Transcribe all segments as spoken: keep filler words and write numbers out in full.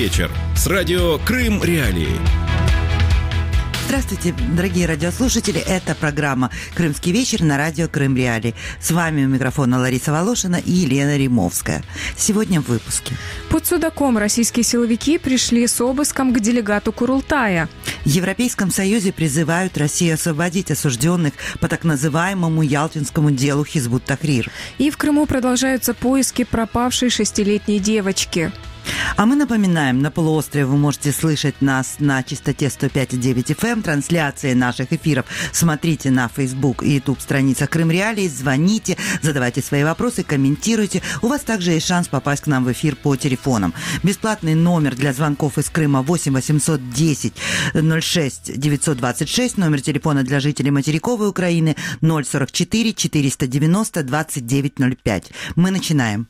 вечер» с радио «Крым Реалии». Здравствуйте, дорогие радиослушатели. Это программа «Крымский вечер» на радио «Крым Реалии». С вами у микрофона Лариса Волошина и Елена Римовская. Сегодня в выпуске. Под Судаком российские силовики пришли с обыском к делегату Курултая. В Европейском Союзе призывают Россию освободить осужденных по так называемому Ялтинскому делу Хизбут-Тахрир. И в Крыму продолжаются поиски пропавшей шестилетней девочки. А мы напоминаем, на полуострове вы можете слышать нас на частоте сто пять и девять эф эм, трансляции наших эфиров смотрите на Facebook и YouTube страницах Крым Реалии, звоните, задавайте свои вопросы, комментируйте. У вас также есть шанс попасть к нам в эфир по телефонам. Бесплатный номер для звонков из Крыма восемь восемьсот десять ноль шесть девятьсот двадцать шесть, номер телефона для жителей материковой Украины ноль сорок четыре четыреста девяносто двадцать девять ноль пять. Мы начинаем.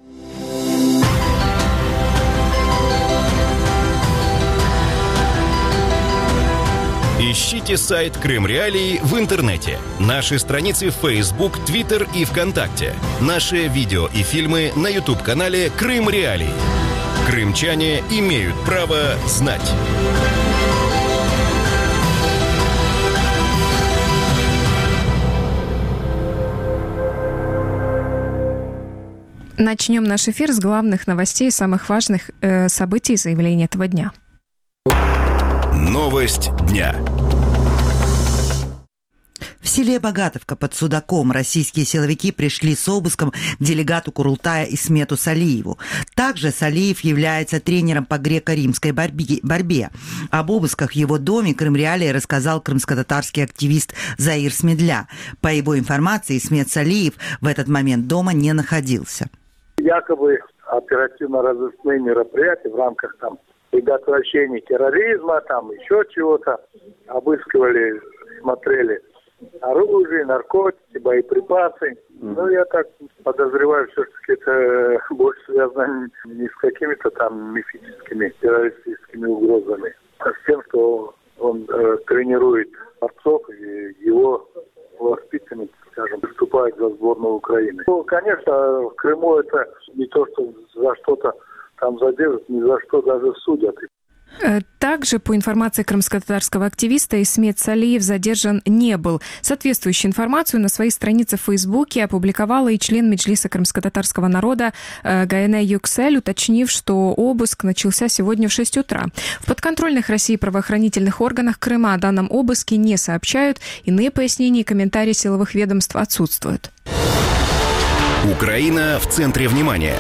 Ищите сайт Крым Реалии в интернете, наши страницы в Facebook, Twitter и ВКонтакте, наши видео и фильмы на YouTube-канале Крым Реалии. Крымчане имеют право знать. Начнем наш эфир с главных новостей, самых важных э, событий и заявлений этого дня. Новость дня. В селе Богатовка под Судаком российские силовики пришли с обыском к делегату Курултая Исмету Салиеву. Также Салиев является тренером по греко-римской борьбе. Об обысках в его доме Крым Реалии рассказал крымско-татарский активист Заир Смедля. По его информации, Исмет Салиев в этот момент дома не находился. Якобы оперативно-розыскные мероприятия в рамках там предотвращения терроризма, там еще чего-то, обыскивали, смотрели оружие, наркотики, боеприпасы. Ну, я так подозреваю, все-таки это больше связано не с какими-то там мифическими террористическими угрозами, а с тем, что он э, тренирует борцов, и его воспитанники, скажем, выступают за сборную Украины. Ну, конечно, в Крыму это не то, что за что-то там задержат, ни за что даже судят. Также, по информации крымско-татарского активиста, Исмет Салиев задержан не был. Соответствующую информацию на своей странице в Фейсбуке опубликовала и член Меджлиса крымско-татарского народа Гаене Юксель, уточнив, что обыск начался сегодня в шесть утра. В подконтрольных России правоохранительных органах Крыма о данном обыске не сообщают. Иные пояснения и комментарии силовых ведомств отсутствуют. Украина в центре внимания.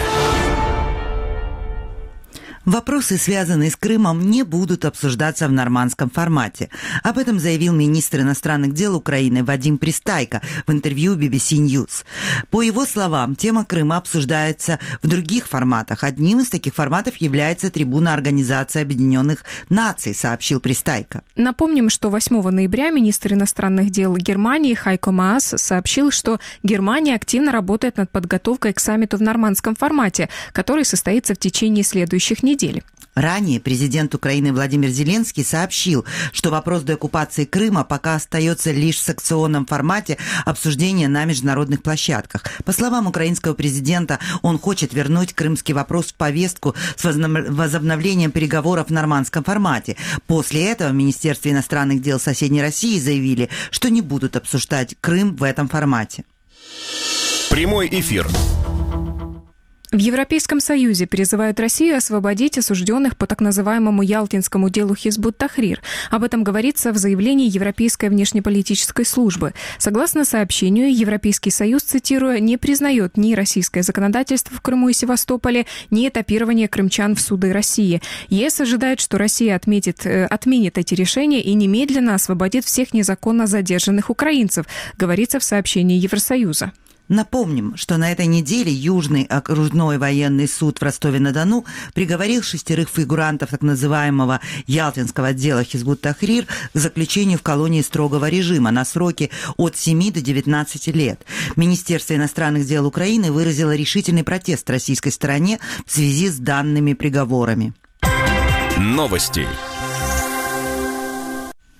Вопросы, связанные с Крымом, не будут обсуждаться в нормандском формате. Об этом заявил министр иностранных дел Украины Вадим Пристайко в интервью би би си News. По его словам, тема Крыма обсуждается в других форматах. Одним из таких форматов является трибуна Организации Объединенных Наций, сообщил Пристайко. Напомним, что восьмого ноября министр иностранных дел Германии Хайко Маас сообщил, что Германия активно работает над подготовкой к саммиту в нормандском формате, который состоится в течение следующих недель. Ранее президент Украины Владимир Зеленский сообщил, что вопрос деоккупации Крыма пока остается лишь в санкционном формате обсуждения на международных площадках. По словам украинского президента, он хочет вернуть крымский вопрос в повестку с возобновлением переговоров в нормандском формате. После этого в Министерстве иностранных дел соседней России заявили, что не будут обсуждать Крым в этом формате. Прямой эфир. В Европейском Союзе призывают Россию освободить осужденных по так называемому Ялтинскому делу Хизбут-Тахрир. Об этом говорится в заявлении Европейской внешнеполитической службы. Согласно сообщению, Европейский Союз, цитирую, не признает ни российское законодательство в Крыму и Севастополе, ни этапирование крымчан в суды России. ЕС ожидает, что Россия отметит, э, отменит эти решения и немедленно освободит всех незаконно задержанных украинцев, говорится в сообщении Евросоюза. Напомним, что на этой неделе Южный окружной военный суд в Ростове-на-Дону приговорил шестерых фигурантов так называемого Ялтинского дела Хизбут-Тахрир к заключению в колонии строгого режима на сроки от семи до девятнадцати лет. Министерство иностранных дел Украины выразило решительный протест российской стороне в связи с данными приговорами. Новости.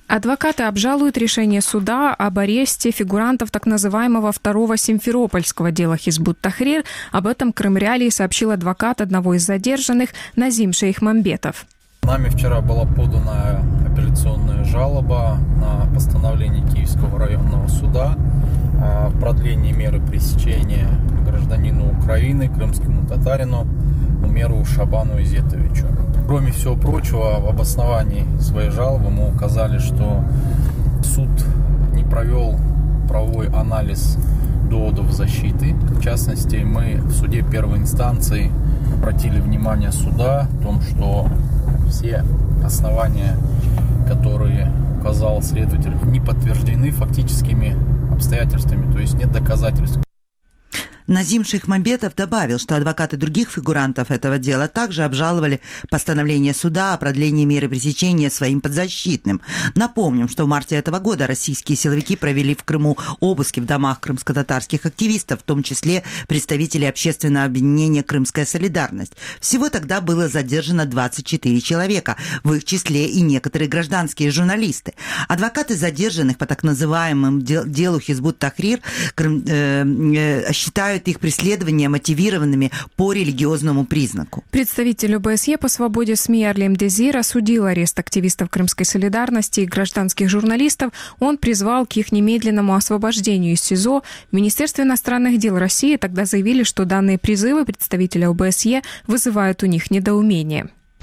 Адвокаты обжалуют решение суда об аресте фигурантов так называемого второго симферопольского дела Хизбут Тахрир. Об этом Крым Реалии сообщил адвокат одного из задержанных Назим Шейхмамбетов. Нами вчера была подана апелляционная жалоба на постановление Киевского районного суда о продлении меры пресечения гражданину Украины, крымскому татарину Умеру Шабану Изетовичу. Кроме всего прочего, в обосновании своей жалобы мы указали, что суд не провел правовой анализ доводов защиты. В частности, мы в суде первой инстанции обратили внимание суда о том, что все основания, которые указал следователь, не подтверждены фактическими обстоятельствами, то есть нет доказательств. Назим Шейхмамбетов добавил, что адвокаты других фигурантов этого дела также обжаловали постановление суда о продлении меры пресечения своим подзащитным. Напомним, что в марте этого года российские силовики провели в Крыму обыски в домах крымско-татарских активистов, в том числе представителей общественного объединения «Крымская солидарность». Всего тогда было задержано двадцать четыре человека, в их числе и некоторые гражданские журналисты. Адвокаты задержанных по так называемому делу Хизбут Тахрир Крым, э, э, считают их преследования мотивированными по религиозному признаку. Представитель ОБСЕ по свободе СМИ Арлем Дезир осудил арест активистов Крымской солидарности и гражданских журналистов. Он призвал к их немедленному освобождению из СИЗО. В Министерстве иностранных дел России тогда заявили, что данные призывы представителя ОБСЕ вызывают у них недоумение.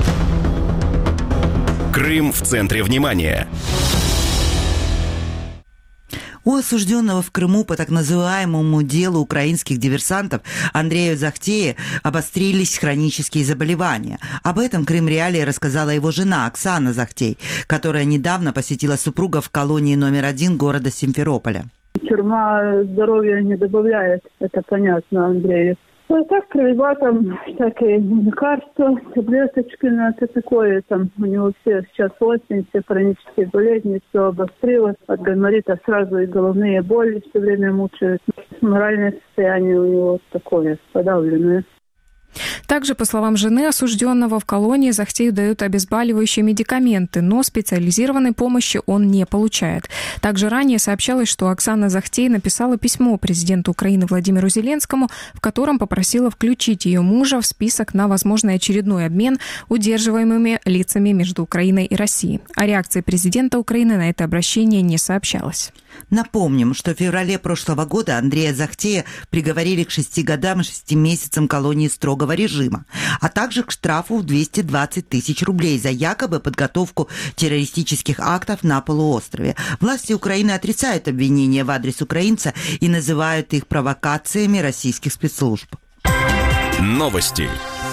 Крым в центре внимания. У осужденного в Крыму по так называемому делу украинских диверсантов Андрея Захтея обострились хронические заболевания. Об этом Крым Реалии рассказала его жена Оксана Захтей, которая недавно посетила супруга в колонии номер один города Симферополя. Тюрьма здоровья не добавляет, это понятно, Андрею. Ну, так кровива, там всякие лекарства, таблеточки, ну, это такое, там у него все сейчас осень, все хронические болезни, все обострилось, от гайморита сразу и головные боли все время мучают. Моральное состояние у него такое, подавленное. Также, по словам жены осужденного, в колонии Захтею дают обезболивающие медикаменты, но специализированной помощи он не получает. Также ранее сообщалось, что Оксана Захтей написала письмо президенту Украины Владимиру Зеленскому, в котором попросила включить ее мужа в список на возможный очередной обмен удерживаемыми лицами между Украиной и Россией. О реакции президента Украины на это обращение не сообщалось. Напомним, что в феврале прошлого года Андрея Захтея приговорили к шести годам и шести месяцам колонии строгого режима, а также к штрафу в двести двадцать тысяч рублей за якобы подготовку террористических актов на полуострове. Власти Украины отрицают обвинения в адрес украинца и называют их провокациями российских спецслужб. Новости.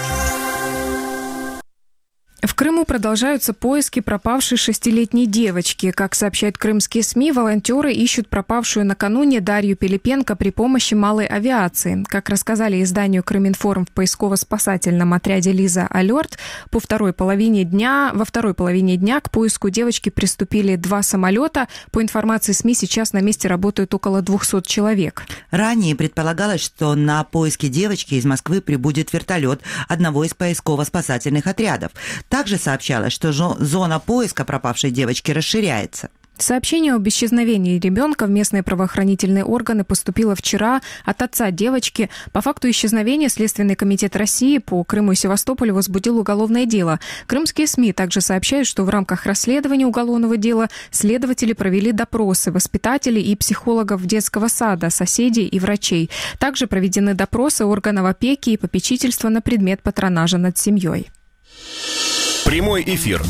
В Крыму продолжаются поиски пропавшей шестилетней девочки. Как сообщают крымские СМИ, волонтеры ищут пропавшую накануне Дарью Пилипенко при помощи малой авиации. Как рассказали изданию «Крыминформ» в поисково-спасательном отряде «Лиза Алерт», по второй половине дня, во второй половине дня к поиску девочки приступили два самолета. По информации СМИ, сейчас на месте работают около двухсот человек. Ранее предполагалось, что на поиски девочки из Москвы прибудет вертолет одного из поисково-спасательных отрядов. Также сообщалось, что зона поиска пропавшей девочки расширяется. Сообщение об исчезновении ребенка в местные правоохранительные органы поступило вчера от отца девочки. По факту исчезновения Следственный комитет России по Крыму и Севастополю возбудил уголовное дело. Крымские СМИ также сообщают, что в рамках расследования уголовного дела следователи провели допросы воспитателей и психологов детского сада, соседей и врачей. Также проведены допросы органов опеки и попечительства на предмет патронажа над семьей. Прямой эфир.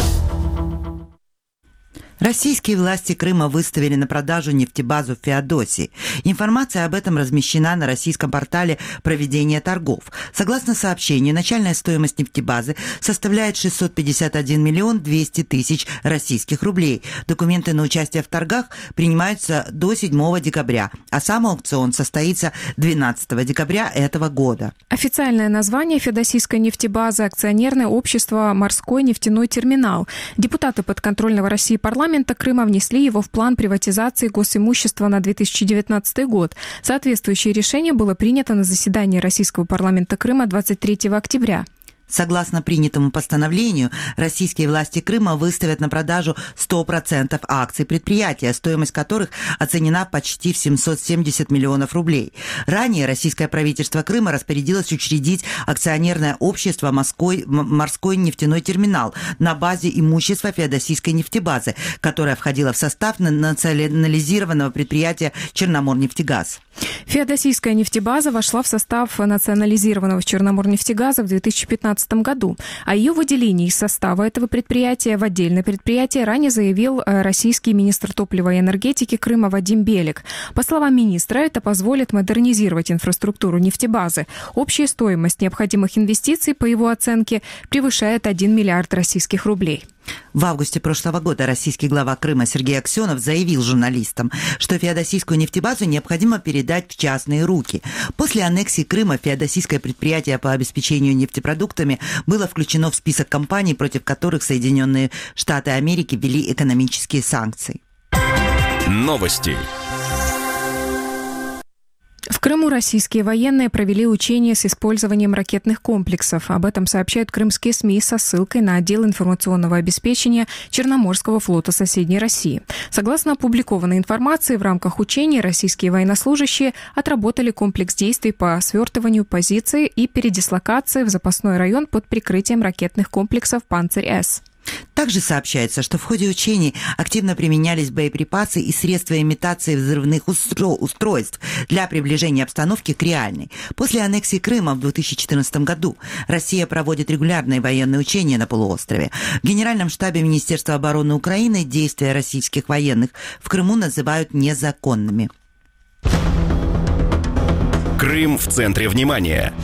Российские власти Крыма выставили на продажу нефтебазу в Феодосии. Информация об этом размещена на российском портале проведения торгов. Согласно сообщению, начальная стоимость нефтебазы составляет шестьсот пятьдесят один миллион двести тысяч российских рублей. Документы на участие в торгах принимаются до седьмого декабря, а сам аукцион состоится двенадцатого декабря этого года. Официальное название феодосийской нефтебазы – акционерное общество «Морской нефтяной терминал». Депутаты подконтрольного России парламента Крыма внесли его в план приватизации госимущества на две тысячи девятнадцатый год. Соответствующее решение было принято на заседании Российского парламента Крыма двадцать третьего октября. Согласно принятому постановлению, российские власти Крыма выставят на продажу сто процентов акций предприятия, стоимость которых оценена почти в семьсот семьдесят миллионов рублей. Ранее российское правительство Крыма распорядилось учредить акционерное общество «Морской, морской нефтяной терминал» на базе имущества Феодосийской нефтебазы, которая входила в состав национализированного предприятия «Черноморнефтегаз». Феодосийская нефтебаза вошла в состав национализированного Черноморнефтегаза в две тысячи пятнадцатом году. О ее выделении из состава этого предприятия в отдельное предприятие ранее заявил российский министр топлива и энергетики Крыма Вадим Белик. По словам министра, это позволит модернизировать инфраструктуру нефтебазы. Общая стоимость необходимых инвестиций, по его оценке, превышает один миллиард российских рублей. В августе прошлого года российский глава Крыма Сергей Аксенов заявил журналистам, что феодосийскую нефтебазу необходимо передать в частные руки. После аннексии Крыма феодосийское предприятие по обеспечению нефтепродуктами было включено в список компаний, против которых Соединенные Штаты Америки ввели экономические санкции. Новости. В Крыму российские военные провели учения с использованием ракетных комплексов. Об этом сообщают крымские СМИ со ссылкой на отдел информационного обеспечения Черноморского флота соседней России. Согласно опубликованной информации, в рамках учений российские военнослужащие отработали комплекс действий по свертыванию позиций и передислокации в запасной район под прикрытием ракетных комплексов «Панцирь-С». Также сообщается, что в ходе учений активно применялись боеприпасы и средства имитации взрывных устро- устройств для приближения обстановки к реальной. После аннексии Крыма в две тысячи четырнадцатом году Россия проводит регулярные военные учения на полуострове. В Генеральном штабе Министерства обороны Украины действия российских военных в Крыму называют незаконными. Крым в центре внимания.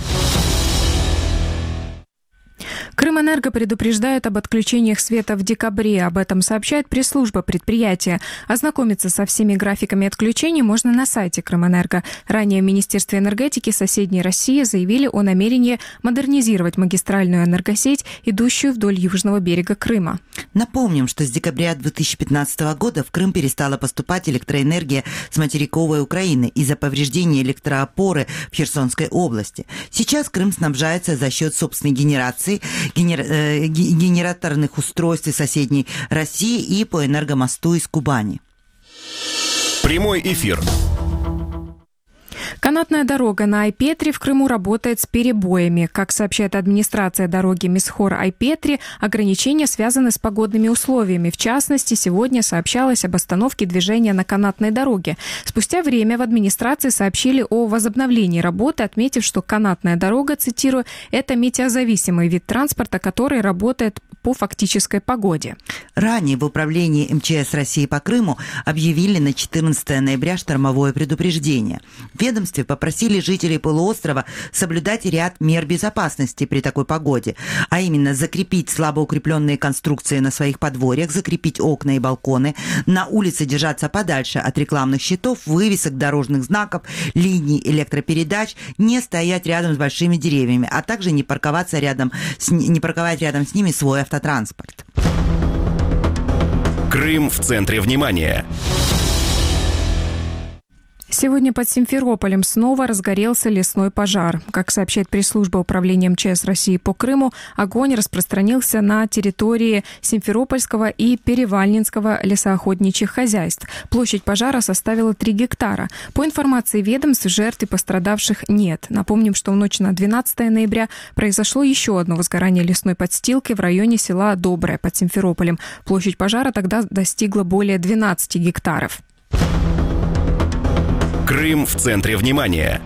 Крымэнерго предупреждает об отключениях света в декабре. Об этом сообщает пресс-служба предприятия. Ознакомиться со всеми графиками отключений можно на сайте Крымэнерго. Ранее в Министерстве энергетики соседней России заявили о намерении модернизировать магистральную энергосеть, идущую вдоль южного берега Крыма. Напомним, что с декабря две тысячи пятнадцатого года в Крым перестала поступать электроэнергия с материковой Украины из-за повреждения электроопоры в Херсонской области. Сейчас Крым снабжается за счет собственной генерации, генер... э, генераторных устройств соседней России и по энергомосту из Кубани. Прямой эфир. Канатная дорога на Айпетри в Крыму работает с перебоями. Как сообщает администрация дороги Мисхор-Айпетри, ограничения связаны с погодными условиями. В частности, сегодня сообщалось об остановке движения на канатной дороге. Спустя время в администрации сообщили о возобновлении работы, отметив, что канатная дорога, цитирую, это метеозависимый вид транспорта, который работает по фактической погоде. Ранее в управлении эм че эс России по Крыму объявили на четырнадцатое ноября штормовое предупреждение. В ведомстве попросили жителей полуострова соблюдать ряд мер безопасности при такой погоде, а именно закрепить слабо укрепленные конструкции на своих подворьях, закрепить окна и балконы, на улице держаться подальше от рекламных щитов, вывесок, дорожных знаков, линий электропередач, не стоять рядом с большими деревьями, а также не парковаться рядом с, не парковать рядом с ними свой автотранспорт. Крым в центре внимания. Сегодня под Симферополем снова разгорелся лесной пожар. Как сообщает пресс-служба управления эм че эс России по Крыму, огонь распространился на территории Симферопольского и Перевальнинского лесоохотничьих хозяйств. Площадь пожара составила три гектара. По информации ведомств, жертв и пострадавших нет. Напомним, что в ночь на двенадцатое ноября произошло еще одно возгорание лесной подстилки в районе села Доброе под Симферополем. Площадь пожара тогда достигла более двенадцати гектаров. Крым в центре внимания.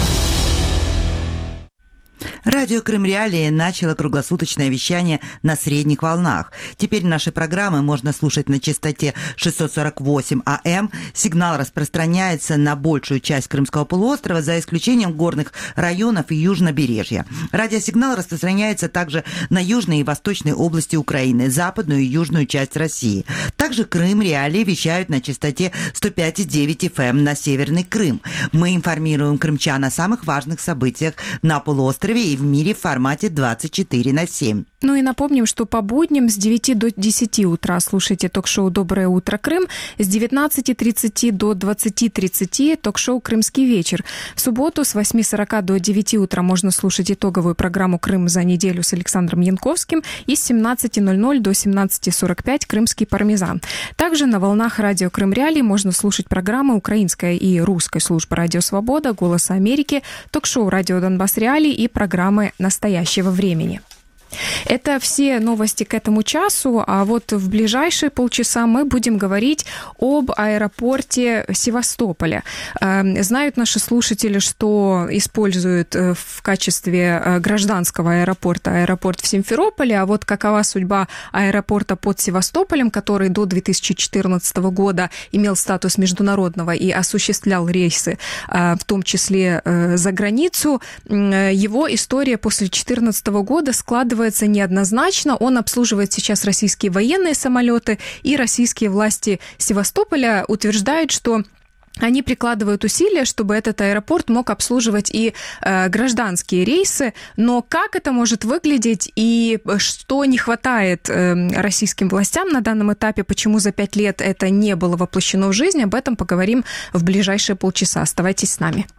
Радио Крым Реалии начало круглосуточное вещание на средних волнах. Теперь наши программы можно слушать на частоте шестьсот сорок восемь эй эм. Сигнал распространяется на большую часть Крымского полуострова, за исключением горных районов и южнобережья. Радиосигнал распространяется также на южные и восточные области Украины, западную и южную часть России. Также Крым Реалии вещают на частоте сто пять и девять эф эм на Северный Крым. Мы информируем крымчан о самых важных событиях на полуострове и в мире в формате двадцать четыре на семь. Ну и напомним, что по будням с девяти до десяти утра слушайте ток-шоу «Доброе утро, Крым», с девятнадцати тридцати до двадцати тридцати ток-шоу «Крымский вечер». В субботу с восьми сорока до девяти утра можно слушать итоговую программу «Крым за неделю» с Александром Янковским и с семнадцати ноль-ноль до семнадцати сорок пять «Крымский пармезан». Также на волнах радио «Крым Реалии» можно слушать программы украинской и русской службы «Радио Свобода», «Голоса Америки», ток-шоу «Радио Донбасс Реалии» и программы «Настоящего времени». Это все новости к этому часу, а вот в ближайшие полчаса мы будем говорить об аэропорте Севастополя. Знают наши слушатели, что используют в качестве гражданского аэропорта аэропорт в Симферополе, а вот какова судьба аэропорта под Севастополем, который до две тысячи четырнадцатого года имел статус международного и осуществлял рейсы, в том числе за границу, его история после две тысячи четырнадцатого года складывается неоднозначно. Он обслуживает сейчас российские военные самолеты, и российские власти Севастополя утверждают, что они прикладывают усилия, чтобы этот аэропорт мог обслуживать и э, гражданские рейсы. Но как это может выглядеть и что не хватает э, российским властям на данном этапе, почему за пять лет это не было воплощено в жизнь, об этом поговорим в ближайшие полчаса. Оставайтесь с нами.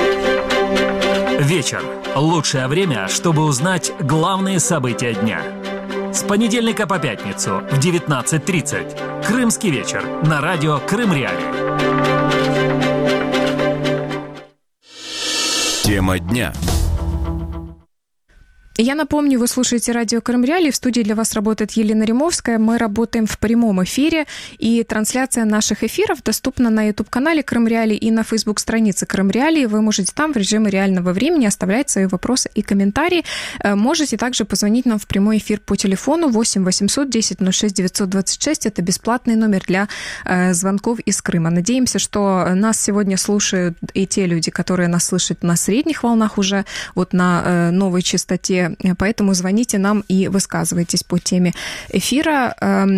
Вечер. Лучшее время, чтобы узнать главные события дня. С понедельника по пятницу в девятнадцать тридцать. Крымский вечер на радио Крым Реалии. Тема дня. Я напомню, вы слушаете радио Крым Реалии. В студии для вас работает Елена Римовская. Мы работаем в прямом эфире, и трансляция наших эфиров доступна на YouTube-канале Крым Реалии и на Facebook-странице Крым Реалии. Вы можете там в режиме реального времени оставлять свои вопросы и комментарии. Можете также позвонить нам в прямой эфир по телефону восемь восемьсот десять ноль шесть девятьсот двадцать шесть. Это бесплатный номер для звонков из Крыма. Надеемся, что нас сегодня слушают и те люди, которые нас слышат на средних волнах уже, вот на новой частоте. Поэтому звоните нам и высказывайтесь по теме эфира.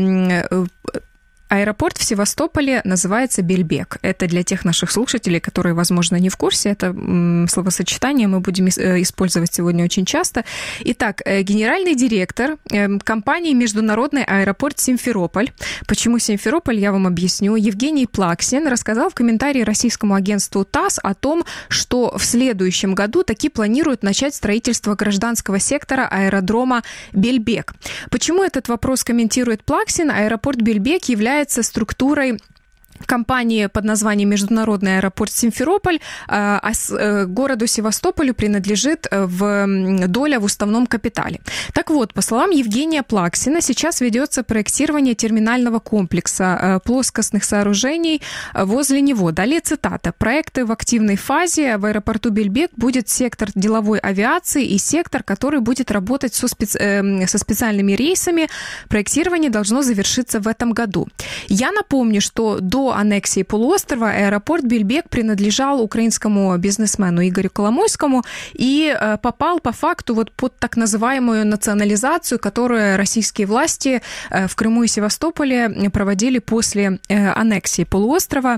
Аэропорт в Севастополе называется Бельбек. Это для тех наших слушателей, которые, возможно, не в курсе. Это словосочетание мы будем использовать сегодня очень часто. Итак, генеральный директор компании «Международный аэропорт Симферополь». Почему Симферополь, я вам объясню. Евгений Плаксин рассказал в комментарии российскому агентству ТАСС о том, что в следующем году таки планируют начать строительство гражданского сектора аэродрома Бельбек. Почему этот вопрос комментирует Плаксин? Аэропорт Бельбек является структурой компании под названием «Международный аэропорт Симферополь», а городу Севастополю принадлежит в доля в уставном капитале. Так вот, по словам Евгения Плаксина, сейчас ведется проектирование терминального комплекса плоскостных сооружений возле него. Далее цитата. «Проекты в активной фазе. В аэропорту Бельбек будет сектор деловой авиации и сектор, который будет работать со, специ... со специальными рейсами. Проектирование должно завершиться в этом году». Я напомню, что до аннексии полуострова аэропорт Бельбек принадлежал украинскому бизнесмену Игорю Коломойскому и попал по факту вот под так называемую национализацию, которую российские власти в Крыму и Севастополе проводили после аннексии полуострова.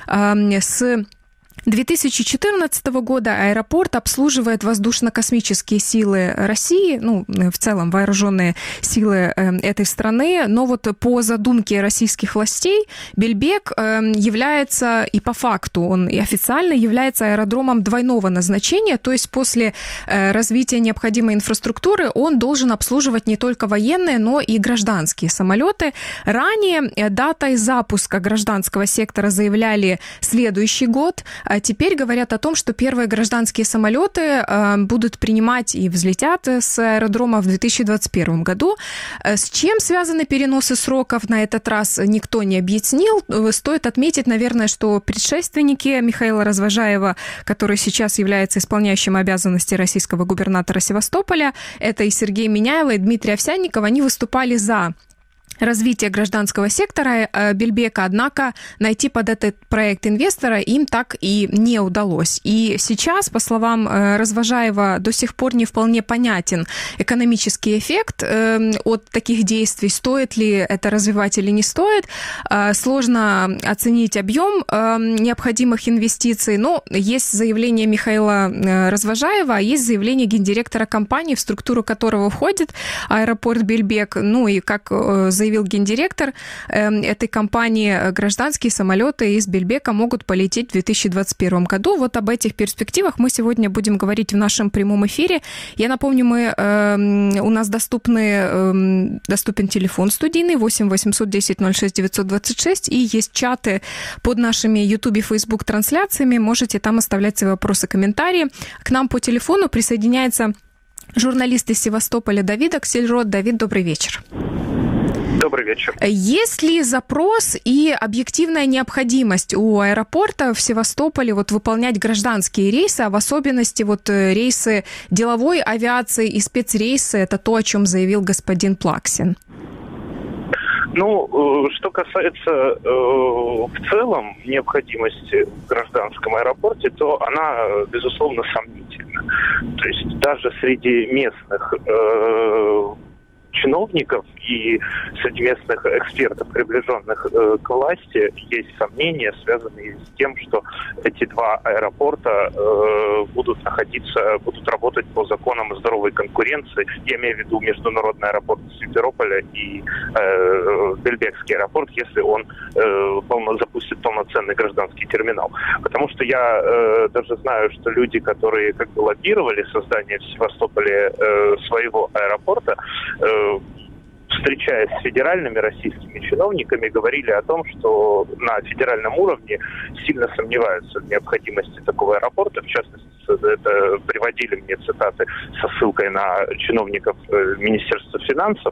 С две тысячи четырнадцатого года аэропорт обслуживает воздушно-космические силы России, ну, в целом вооруженные силы этой страны, но вот по задумке российских властей Бельбек является, и по факту он и официально является аэродромом двойного назначения, то есть после развития необходимой инфраструктуры он должен обслуживать не только военные, но и гражданские самолеты. Ранее датой запуска гражданского сектора заявляли следующий год. Теперь говорят о том, что первые гражданские самолеты будут принимать и взлетят с аэродрома в две тысячи двадцать первом году. С чем связаны переносы сроков на этот раз, никто не объяснил. Стоит отметить, наверное, что предшественники Михаила Развожаева, который сейчас является исполняющим обязанности российского губернатора Севастополя, это и Сергей Миняйло, и Дмитрий Овсянников, они выступали за развития гражданского сектора Бельбека, однако найти под этот проект инвестора им так и не удалось. И сейчас, по словам Развожаева, до сих пор не вполне понятен экономический эффект от таких действий, стоит ли это развивать или не стоит. Сложно оценить объем необходимых инвестиций, но есть заявление Михаила Развожаева, а есть заявление гендиректора компании, в структуру которого входит аэропорт Бельбек. Ну и как заявил заявил гендиректор э, этой компании, гражданские самолеты из Бельбека могут полететь в две тысячи двадцать первом году. Вот об этих перспективах мы сегодня будем говорить в нашем прямом эфире. Я напомню, мы, э, у нас доступны, э, доступен телефон студийный восемь восемьсот десять ноль шесть девятьсот двадцать шесть, и есть чаты под нашими YouTube и Facebook трансляциями. Можете там оставлять свои вопросы, комментарии. К нам по телефону присоединяется журналист из Севастополя Давид Аксельрод. Давид, добрый вечер. Добрый вечер. Есть ли запрос и объективная необходимость у аэропорта в Севастополе вот выполнять гражданские рейсы, а в особенности вот рейсы деловой авиации и спецрейсы? Это то, о чем заявил господин Плаксин. Ну, что касается э, в целом необходимости в гражданском аэропорте, то она, безусловно, сомнительна. То есть даже среди местных э, чиновников и среди местных экспертов, приближенных э, к власти, есть сомнения, связанные с тем, что эти два аэропорта э, будут находиться, будут работать по законам здоровой конкуренции. Я имею в виду международный аэропорт Симферополя и э, Бельбекский аэропорт, если он э, полно, запустит полноценный гражданский терминал. Потому что я э, даже знаю, что люди, которые как бы лоббировали создание в Севастополе э, своего аэропорта, э, встречаясь с федеральными российскими чиновниками, говорили о том, что на федеральном уровне сильно сомневаются в необходимости такого аэропорта. В частности, это приводили мне цитаты со ссылкой на чиновников Министерства финансов.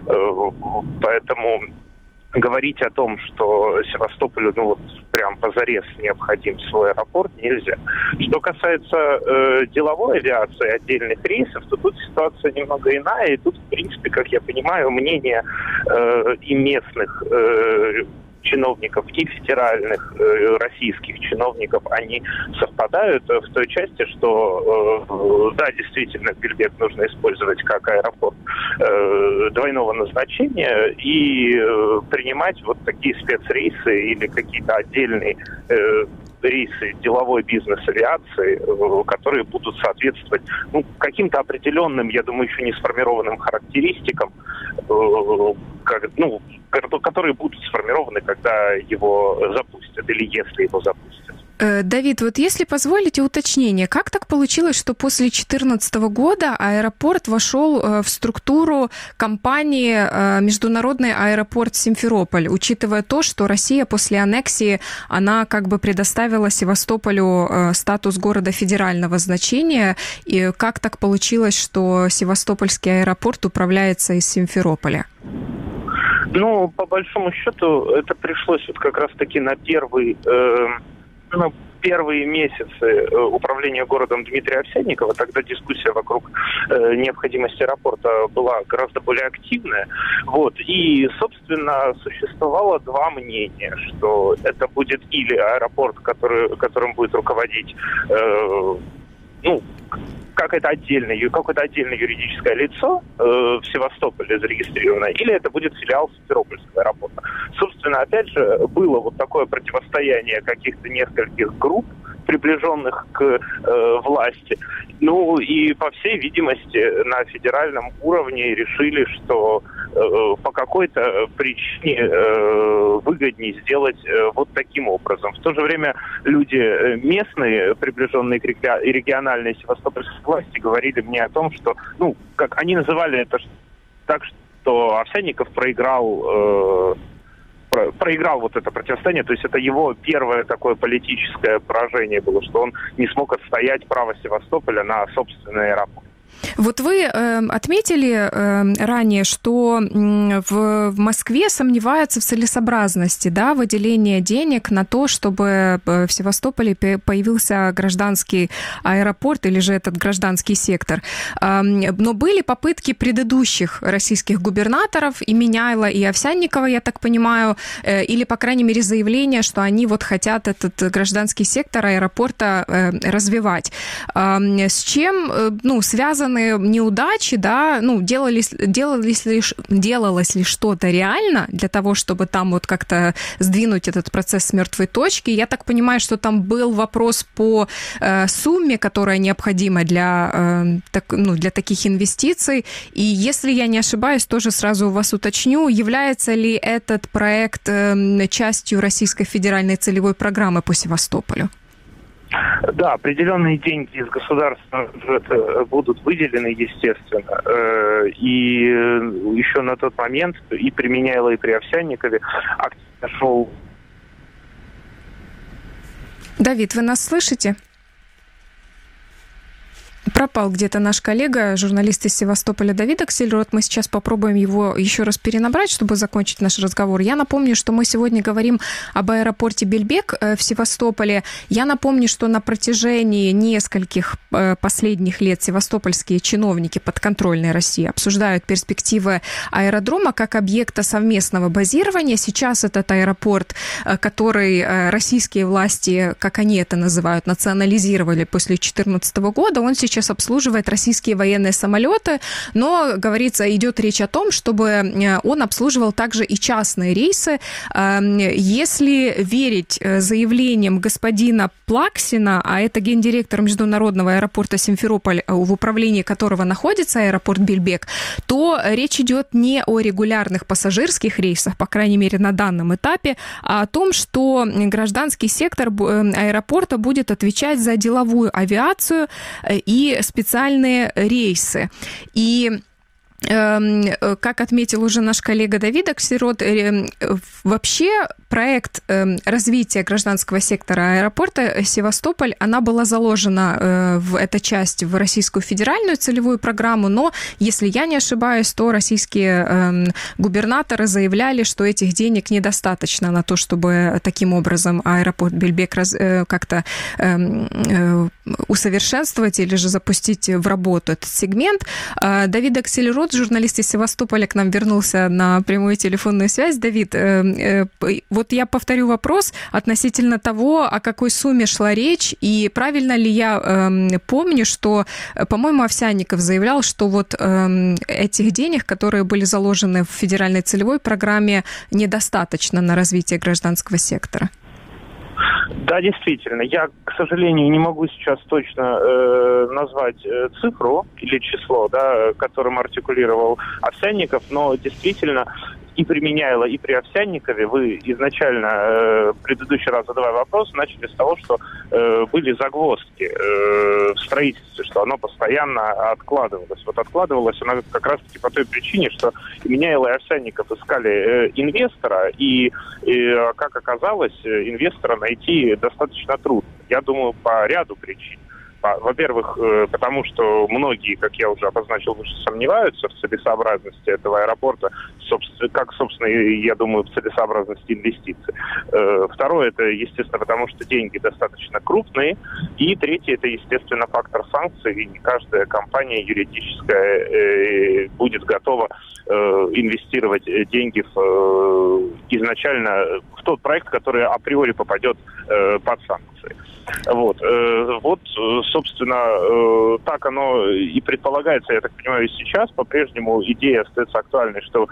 Поэтому говорить о том, что Севастополю ну вот прям позарез необходим свой аэропорт, нельзя. Что касается э, деловой авиации, отдельных рейсов, то тут ситуация немного иная. И тут, в принципе, как я понимаю, мнение э, и местных э, чиновников, и федеральных э, российских чиновников, они совпадают в той части, что э, да, действительно, Бельбек нужно использовать как аэропорт э, двойного назначения и э, принимать вот такие спецрейсы или какие-то отдельные э, рейсы деловой бизнес-авиации, э, которые будут соответствовать ну, каким-то определенным, я думаю, еще не сформированным характеристикам, э, как, ну, которые будут сформированы, когда его запустят или если его запустят. Давид, вот если позволите уточнение, как так получилось, что после две тысячи четырнадцатого года аэропорт вошел в структуру компании «Международный аэропорт Симферополь», учитывая то, что Россия после аннексии, она как бы предоставила Севастополю статус города федерального значения, и как так получилось, что Севастопольский аэропорт управляется из Симферополя? Ну, по большому счету, это пришлось вот как раз-таки на первый... Э... Ну, первые месяцы управления городом Дмитрия Овсянникова, тогда дискуссия вокруг э, необходимости аэропорта была гораздо более активная. Вот. И, собственно, существовало два мнения, что это будет или аэропорт, который, которым будет руководить э, ну, какое-то отдельное, какое-то отдельное юридическое лицо э, в Севастополе зарегистрированное, или это будет филиал Симферопольского аэропорта. Собственно, опять же, было вот такое противостояние каких-то нескольких групп, приближенных к э, власти. Ну и, по всей видимости, на федеральном уровне решили, что э, по какой-то причине э, выгоднее сделать э, вот таким образом. В то же время люди местные, приближенные к региональной севастопольской власти, говорили мне о том, что, ну, как они называли это так, что Овсянников проиграл... Э, проиграл вот это противостояние, то есть это его первое такое политическое поражение было, что он не смог отстоять право Севастополя на собственный аэропорт. Вот вы э, отметили э, ранее, что э, в, в Москве сомневаются в целесообразности, да, выделения денег на то, чтобы в Севастополе появился гражданский аэропорт или же этот гражданский сектор. Э, но были попытки предыдущих российских губернаторов, и Меняйло, и Овсянникова, я так понимаю, э, или, по крайней мере, заявление, что они вот хотят этот гражданский сектор аэропорта э, развивать. Э, с чем, э, ну, связано неудачи, да, ну, делались, делались ли, делалось ли что-то реально для того, чтобы там вот как-то сдвинуть этот процесс с мертвой точки? Я так понимаю, что там был вопрос по э, сумме, которая необходима для, э, так, ну, для таких инвестиций. И если я не ошибаюсь, тоже сразу у вас уточню, является ли этот проект э, частью Российской федеральной целевой программы по Севастополю? Да, определенные деньги из государственного бюджета будут выделены, естественно. И еще на тот момент и при Меняйло, и при Овсянникове активно шел... Давид, вы нас слышите? Пропал где-то наш коллега, журналист из Севастополя Давид Аксельрод. Мы сейчас попробуем его еще раз перенабрать, чтобы закончить наш разговор. Я напомню, что мы сегодня говорим об аэропорте Бельбек в Севастополе. Я напомню, что на протяжении нескольких последних лет севастопольские чиновники подконтрольной России обсуждают перспективы аэродрома как объекта совместного базирования. Сейчас этот аэропорт, который российские власти, как они это называют, национализировали после две тысячи четырнадцатого года, он сейчас обслуживает российские военные самолеты, но, говорится, идет речь о том, чтобы он обслуживал также и частные рейсы. Если верить заявлениям господина Плаксина, а это гендиректор международного аэропорта Симферополь, в управлении которого находится аэропорт Бельбек, то речь идет не о регулярных пассажирских рейсах, по крайней мере, на данном этапе, а о том, что гражданский сектор аэропорта будет отвечать за деловую авиацию и специальные рейсы. И как отметил уже наш коллега Давид Аксельрод, вообще проект развития гражданского сектора аэропорта Севастополь, она была заложена в эта часть в Российскую федеральную целевую программу, но, если я не ошибаюсь, то российские губернаторы заявляли, что этих денег недостаточно на то, чтобы таким образом аэропорт Бельбек как-то усовершенствовать или же запустить в работу этот сегмент. Давид Аксельрод, журналист из Севастополя, к нам вернулся на прямую телефонную связь. Давид, э, э, вот я повторю вопрос относительно того, о какой сумме шла речь, и правильно ли я э, помню, что, по-моему, Овсянников заявлял, что вот э, этих денег, которые были заложены в федеральной целевой программе, недостаточно на развитие гражданского сектора. Да, действительно. Я, к сожалению, не могу сейчас точно э, назвать э, цифру или число, да, которым артикулировал Овсянников, но действительно и при Меняйло, и при Овсянникове вы изначально, э, в предыдущий раз задавая вопрос, начали с того, что э, были загвоздки э, в строительстве, что оно постоянно откладывалось. Вот откладывалось оно как раз-таки по той причине, что и Меняйло, и Овсянников искали э, инвестора, и, и, как оказалось, инвестора найти достаточно трудно. Я думаю, по ряду причин. Во-первых, потому что многие, как я уже обозначил, сомневаются в целесообразности этого аэропорта, как, собственно, я думаю, в целесообразности инвестиций. Второе, это, естественно, потому что деньги достаточно крупные. И третье, это, естественно, фактор санкций. И не каждая компания юридическая будет готова инвестировать деньги в, изначально в тот проект, который априори попадет под санкции. Вот, вот, собственно, так оно и предполагается, я так понимаю, и сейчас. По-прежнему идея остается актуальной, что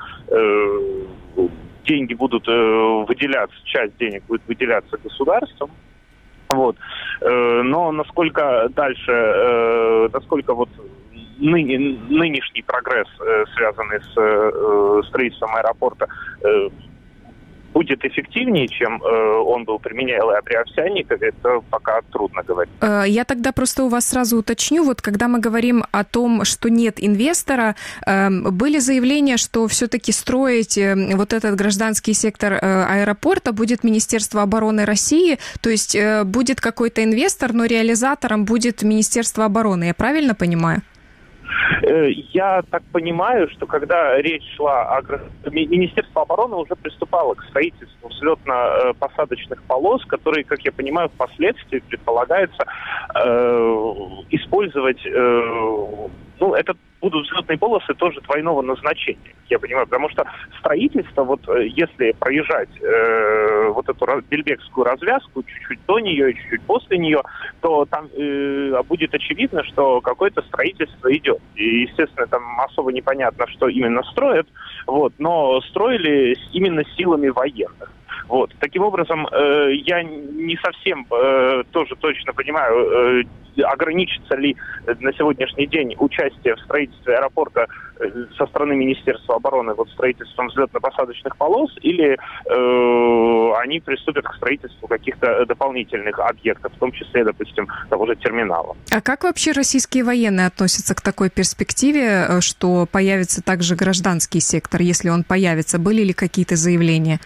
э, деньги будут э, выделяться, часть денег будет выделяться государством. Вот. Э, но насколько дальше, э, насколько вот ныне, нынешний прогресс, э, связанный с э, строительством аэропорта, э, будет эффективнее, чем э, он был при Меняйло, а при Овсянникове, это пока трудно говорить. Я тогда просто у вас сразу уточню. Вот когда мы говорим о том, что нет инвестора, э, были заявления, что все-таки строить вот этот гражданский сектор э, аэропорта будет Министерство обороны России, то есть э, будет какой-то инвестор, но реализатором будет Министерство обороны. Я правильно понимаю? Я так понимаю, что когда речь шла о... Министерство обороны уже приступало к строительству взлетно-посадочных полос, которые, как я понимаю, впоследствии предполагается э, использовать... Э, ну, это будут взлетные полосы тоже двойного назначения, я понимаю, потому что строительство, вот если проезжать э, вот эту бельбекскую развязку чуть-чуть до нее и чуть-чуть после нее, то там э, будет очевидно, что какое-то строительство идет. И, естественно, там особо непонятно, что именно строят, вот, но строили именно силами военных. Вот. Таким образом, э, я не совсем э, тоже точно понимаю, э, ограничится ли на сегодняшний день участие в строительстве аэропорта э, со стороны Министерства обороны вот строительством взлетно-посадочных полос, или э, они приступят к строительству каких-то дополнительных объектов, в том числе, допустим, того же терминала. А как вообще российские военные относятся к такой перспективе, что появится также гражданский сектор, если он появится? Были ли какие-то заявления?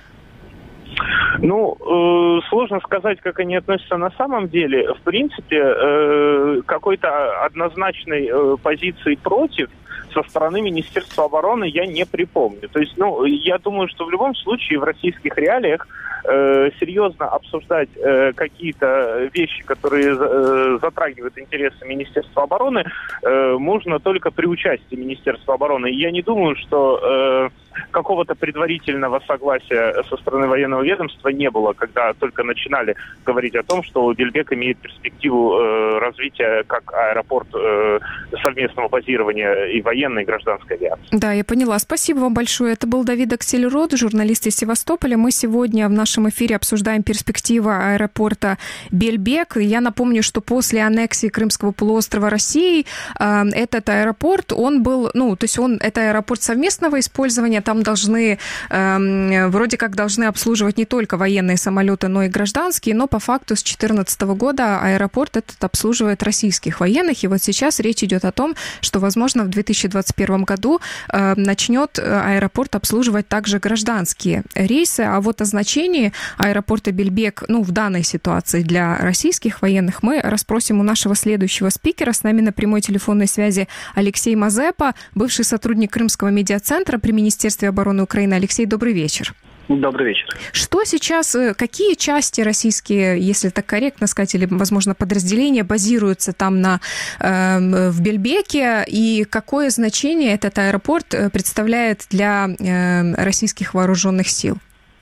Ну, э, сложно сказать, как они относятся на самом деле. В принципе, э, какой-то однозначной э, позиции против со стороны Министерства обороны я не припомню. То есть, ну, я думаю, что в любом случае в российских реалиях э, серьезно обсуждать э, какие-то вещи, которые э, затрагивают интересы Министерства обороны, э, можно только при участии Министерства обороны. И я не думаю, что э, какого-то предварительного согласия со стороны военного ведомства не было, когда только начинали говорить о том, что Бельбек имеет перспективу э, развития как аэропорт э, совместного базирования и военной, и гражданской авиации. Да, я поняла. Спасибо вам большое. Это был Давид Аксельрод, журналист из Севастополя. Мы сегодня в нашем эфире обсуждаем перспективы аэропорта Бельбек. Я напомню, что после аннексии Крымского полуострова Россией э, этот аэропорт, он был, ну, то есть он, это аэропорт совместного использования, там должны, э, вроде как должны обслуживать не только военные самолеты, но и гражданские, но по факту с две тысячи четырнадцатого года аэропорт этот обслуживает российских военных, и вот сейчас речь идет о том, что, возможно, в две тысячи двадцать первом году э, начнет аэропорт обслуживать также гражданские рейсы, а вот о значении аэропорта Бельбек, ну, в данной ситуации для российских военных мы расспросим у нашего следующего спикера. С нами на прямой телефонной связи Алексей Мазепа, бывший сотрудник Крымского медиацентра при Министерстве обороны Украины. Алексей, добрый вечер. Добрый вечер. Что сейчас, какие части российские, если так корректно сказать, или, возможно, подразделения базируются там на, э, в Бельбеке, и какое значение этот аэропорт представляет для э, российских вооруженных сил?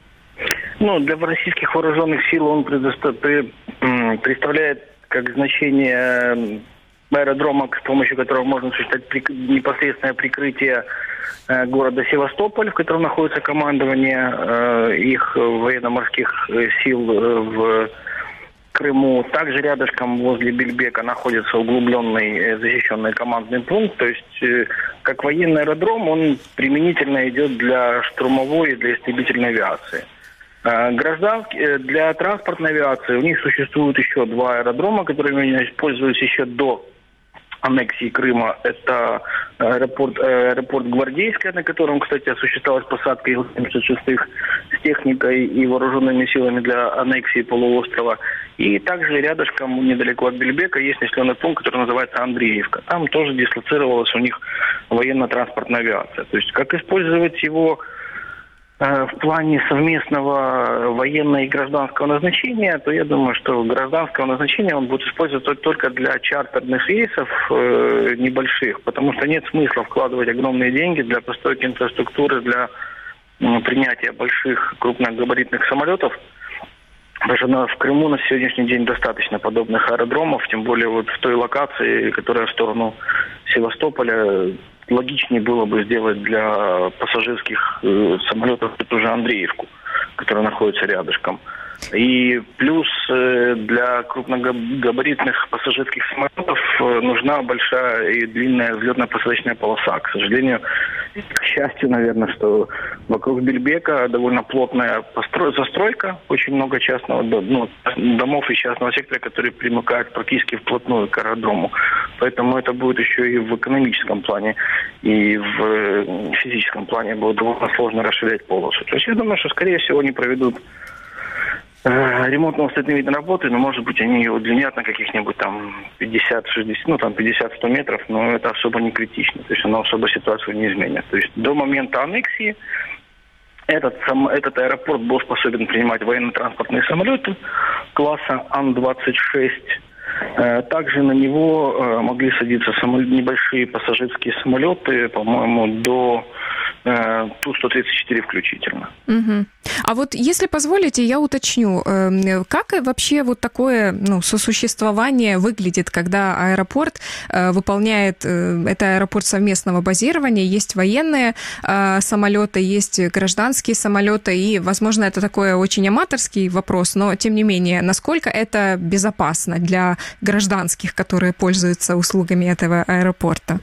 Ну, для российских вооруженных сил он предоста- представляет как значение аэродрома, с помощью которого можно осуществлять прик- непосредственное прикрытие э, города Севастополь, в котором находится командование э, их военно-морских сил э, в Крыму. Также рядышком возле Бельбека находится углубленный э, защищенный командный пункт. То есть, э, как военный аэродром, он применительно идет для штурмовой и для истребительной авиации. Гражданские, для транспортной авиации у них существует еще два аэродрома, которые использовались еще до аннексии Крыма. Это аэропорт, аэропорт Гвардейская, на котором, кстати, осуществлялась посадка ил семьдесят шестых с техникой и вооруженными силами для аннексии полуострова. И также рядышком, недалеко от Бельбека, есть населенный пункт, который называется Андреевка. Там тоже дислоцировалась у них военно-транспортная авиация. То есть как использовать его в плане совместного военного и гражданского назначения, то я думаю, что гражданского назначения он будет использовать только для чартерных рейсов э, небольших, потому что нет смысла вкладывать огромные деньги для постройки инфраструктуры, для э, принятия больших крупногабаритных самолетов. Даже на, в Крыму на сегодняшний день достаточно подобных аэродромов, тем более вот в той локации, которая в сторону Севастополя. Логичнее было бы сделать для пассажирских э, самолетов эту же Андреевку, которая находится рядышком. И плюс э, для крупногабаритных пассажирских самолетов э, нужна большая и длинная взлетно-посадочная полоса. К сожалению, к счастью, наверное, что вокруг Бельбека довольно плотная постро... застройка, очень много частного, ну, домов и частного сектора, которые примыкают практически вплотную к аэродрому. Поэтому это будет еще и в экономическом плане, и в физическом плане будет довольно сложно расширять полосу. То есть я думаю, что, скорее всего, они проведут ремонтно-восстановительные виды работы, но, может быть, они ее удлинят на каких-нибудь там пятьдесят-шестьдесят, ну, там пятьдесят-сто метров, но это особо не критично. То есть она особо ситуацию не изменит. То есть до момента аннексии этот, сам, этот аэропорт был способен принимать военно-транспортные самолеты класса Ан двадцать шесть. Также на него могли садиться самолет, небольшие пассажирские самолеты, по-моему, до Ту сто тридцать четыре включительно. Угу. А вот, если позволите, я уточню, как вообще вот такое ну, сосуществование выглядит, когда аэропорт выполняет, это аэропорт совместного базирования, есть военные самолеты, есть гражданские самолеты, и, возможно, это такой очень аматорский вопрос, но, тем не менее, насколько это безопасно для гражданских, которые пользуются услугами этого аэропорта?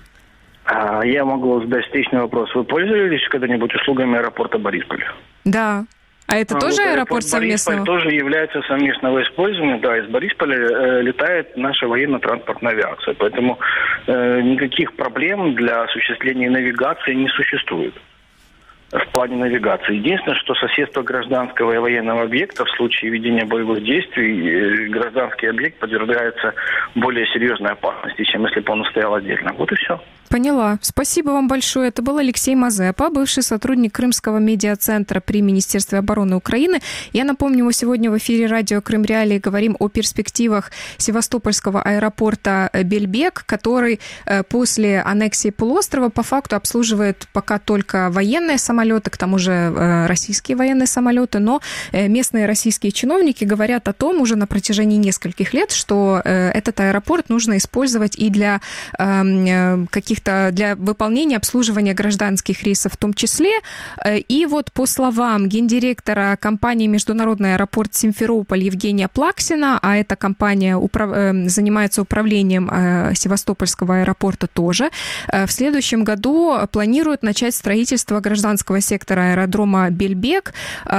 Я могу задать встречный вопрос. Вы пользовались когда-нибудь услугами аэропорта Борисполь? Да. А это а, тоже вот аэропорт совместного? Борисполь тоже является совместного использования. Да, из Борисполя э, летает наша военно-транспортная авиация. Поэтому э, никаких проблем для осуществления навигации не существует в плане навигации. Единственное, что соседство гражданского и военного объекта в случае ведения боевых действий, гражданский объект подвергается более серьезной опасности, чем если бы он стоял отдельно. Вот и все. Поняла. Спасибо вам большое. Это был Алексей Мазепа, бывший сотрудник Крымского медиацентра при Министерстве обороны Украины. Я напомню, мы сегодня в эфире радио Крым Реалии говорим о перспективах Севастопольского аэропорта Бельбек, который после аннексии полуострова по факту обслуживает пока только военные самолеты, к тому же российские военные самолеты, но местные российские чиновники говорят о том уже на протяжении нескольких лет, что этот аэропорт нужно использовать и для каких для выполнения обслуживания гражданских рейсов в том числе. И вот по словам гендиректора компании «Международный аэропорт Симферополь» Евгения Плаксина, а эта компания управ... занимается управлением Севастопольского аэропорта тоже, в следующем году планируют начать строительство гражданского сектора аэродрома Бельбек.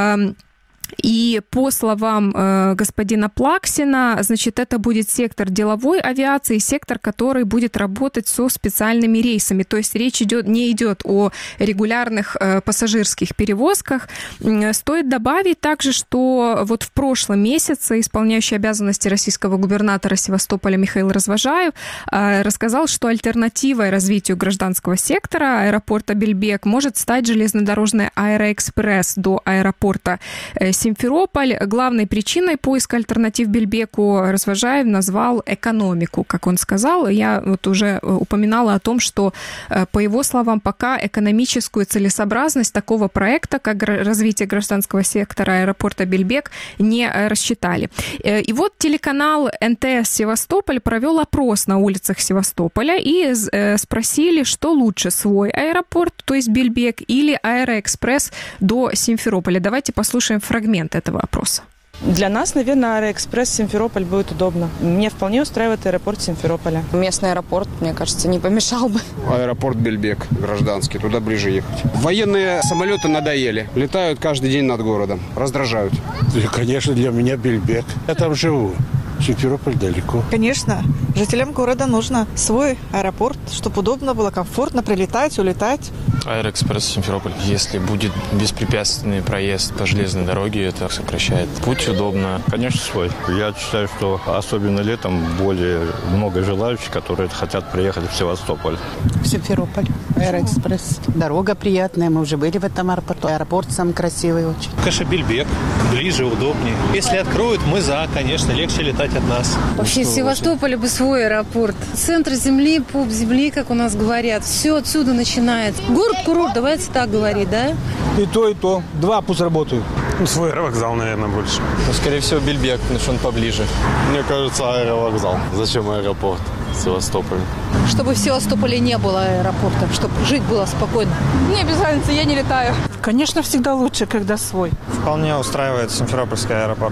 И по словам э, господина Плаксина, значит, это будет сектор деловой авиации, сектор, который будет работать со специальными рейсами. То есть речь идет, не идет о регулярных э, пассажирских перевозках. Стоит добавить также, что вот в прошлом месяце исполняющий обязанности российского губернатора Севастополя Михаил Развожаев э, рассказал, что альтернативой развитию гражданского сектора аэропорта Бельбек может стать железнодорожный аэроэкспресс до аэропорта э, Симферополь. Главной причиной поиска альтернатив Бельбеку Развожаев назвал экономику, как он сказал. Я вот уже упоминала о том, что, по его словам, пока экономическую целесообразность такого проекта, как развитие гражданского сектора аэропорта Бельбек, не рассчитали. И вот телеканал эн тэ эс Севастополь провел опрос на улицах Севастополя и спросили, что лучше, свой аэропорт, то есть Бельбек, или аэроэкспресс до Симферополя. Давайте послушаем фрагмент этого опроса. Для нас, наверное, аэроэкспресс Симферополь будет удобно. Мне вполне устраивает аэропорт Симферополя. Местный аэропорт, мне кажется, не помешал бы. Аэропорт Бельбек, гражданский, туда ближе ехать. Военные самолеты надоели. Летают каждый день над городом. Раздражают. Конечно, для меня Бельбек. Я там живу. Симферополь далеко. Конечно. Жителям города нужно свой аэропорт, чтобы удобно было, комфортно прилетать, улетать. Аэроэкспресс Симферополь. Если будет беспрепятственный проезд по железной дороге, это сокращает путь, удобно. Конечно, свой. Я считаю, что особенно летом более много желающих, которые хотят приехать в Севастополь. В Симферополь. Аэроэкспресс. Дорога приятная. Мы уже были в этом аэропорту. Аэропорт самый красивый очень. Конечно, Бельбек. Ближе, удобнее. Если откроют, мы за, конечно, легче летать от нас. Вообще, в Севастополе бы свой аэропорт. Центр земли, пуп земли, как у нас говорят. Все отсюда начинается. Город-курорт, давайте так говорить, да? И то, и то. Два пусть работают. Свой аэровокзал, наверное, больше. Ну, скорее всего, Бельбек, потому что он поближе. Мне кажется, аэровокзал. Зачем аэропорт в Севастополе? Чтобы в Севастополе не было аэропорта, чтобы жить было спокойно. Мне без разницы, я не летаю. Конечно, всегда лучше, когда свой. Вполне устраивает Симферопольский аэропорт.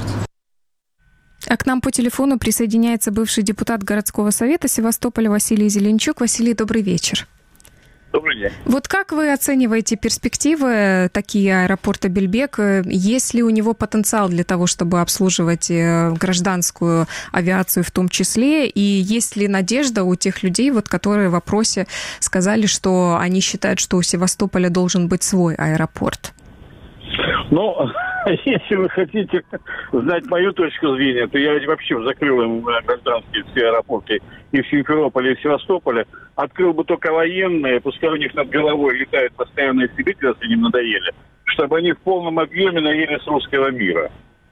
А к нам по телефону присоединяется бывший депутат городского совета Севастополя Василий Зеленчук. Василий, добрый вечер. Добрый день. Вот как вы оцениваете перспективы такие аэропорта Бельбек? Есть ли у него потенциал для того, чтобы обслуживать гражданскую авиацию в том числе? И есть ли надежда у тех людей, вот, которые в опросе сказали, что они считают, что у Севастополя должен быть свой аэропорт? Ну, Если вы хотите знать мою точку зрения, то я вообще закрыл им гражданские все аэропорты и в Симферополе, и в Севастополе. Открыл бы только военные, пускай у них над головой летают постоянные истребители, если им надоели, чтобы они в полном объеме наелись русского мира.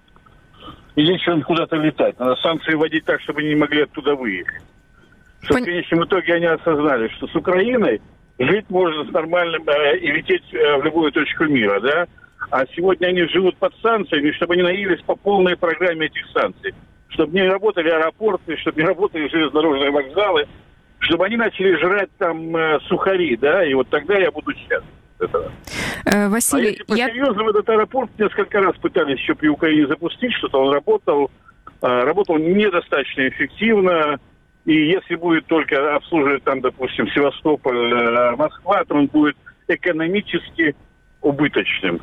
И нечего куда-то летать. Надо санкции вводить так, чтобы они не могли оттуда выехать. Чтобы в конечном итоге они осознали, что с Украиной жить можно с нормальным э, и лететь э, в любую точку мира, да? А сегодня они живут под санкциями, чтобы они наелись по полной программе этих санкций. Чтобы не работали аэропорты, чтобы не работали железнодорожные вокзалы, чтобы они начали жрать там э, сухари, да? И вот тогда я буду счастлив. Этого. Э, Василий, а если по-серьезно, я... этот аэропорт несколько раз пытались еще при Украине запустить, что-то он работал, э, работал недостаточно эффективно. И если будет только обслуживать там, допустим, Севастополь, э, Москва, то он будет экономически убыточным.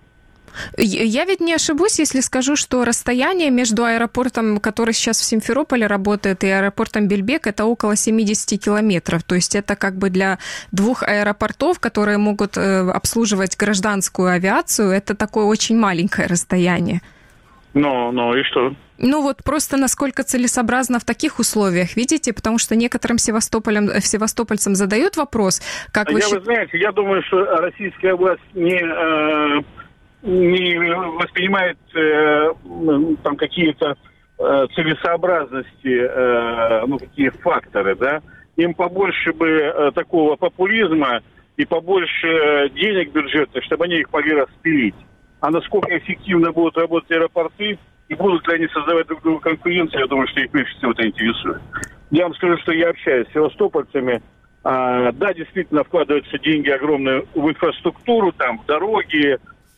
Я ведь не ошибусь, если скажу, что расстояние между аэропортом, который сейчас в Симферополе работает, и аэропортом Бельбек, это около семьдесят километров. То есть это как бы для двух аэропортов, которые могут обслуживать гражданскую авиацию, это такое очень маленькое расстояние. Ну, ну и что? Ну вот просто насколько целесообразно в таких условиях, видите? Потому что некоторым севастополям, севастопольцам задают вопрос, как вы... Я, вы знаете, я думаю, что российская власть не... Э... не воспринимает э, там какие-то э, целесообразности, э, ну, какие факторы, да, им побольше бы э, такого популизма и побольше денег бюджетных, чтобы они их могли распилить. А насколько эффективно будут работать аэропорты и будут ли они создавать друг другу конкуренцию, я думаю, что их меньше всего это интересует. Я вам скажу, что я общаюсь с севастопольцами. А, да, действительно, вкладываются деньги огромные в инфраструктуру, там, в дороги,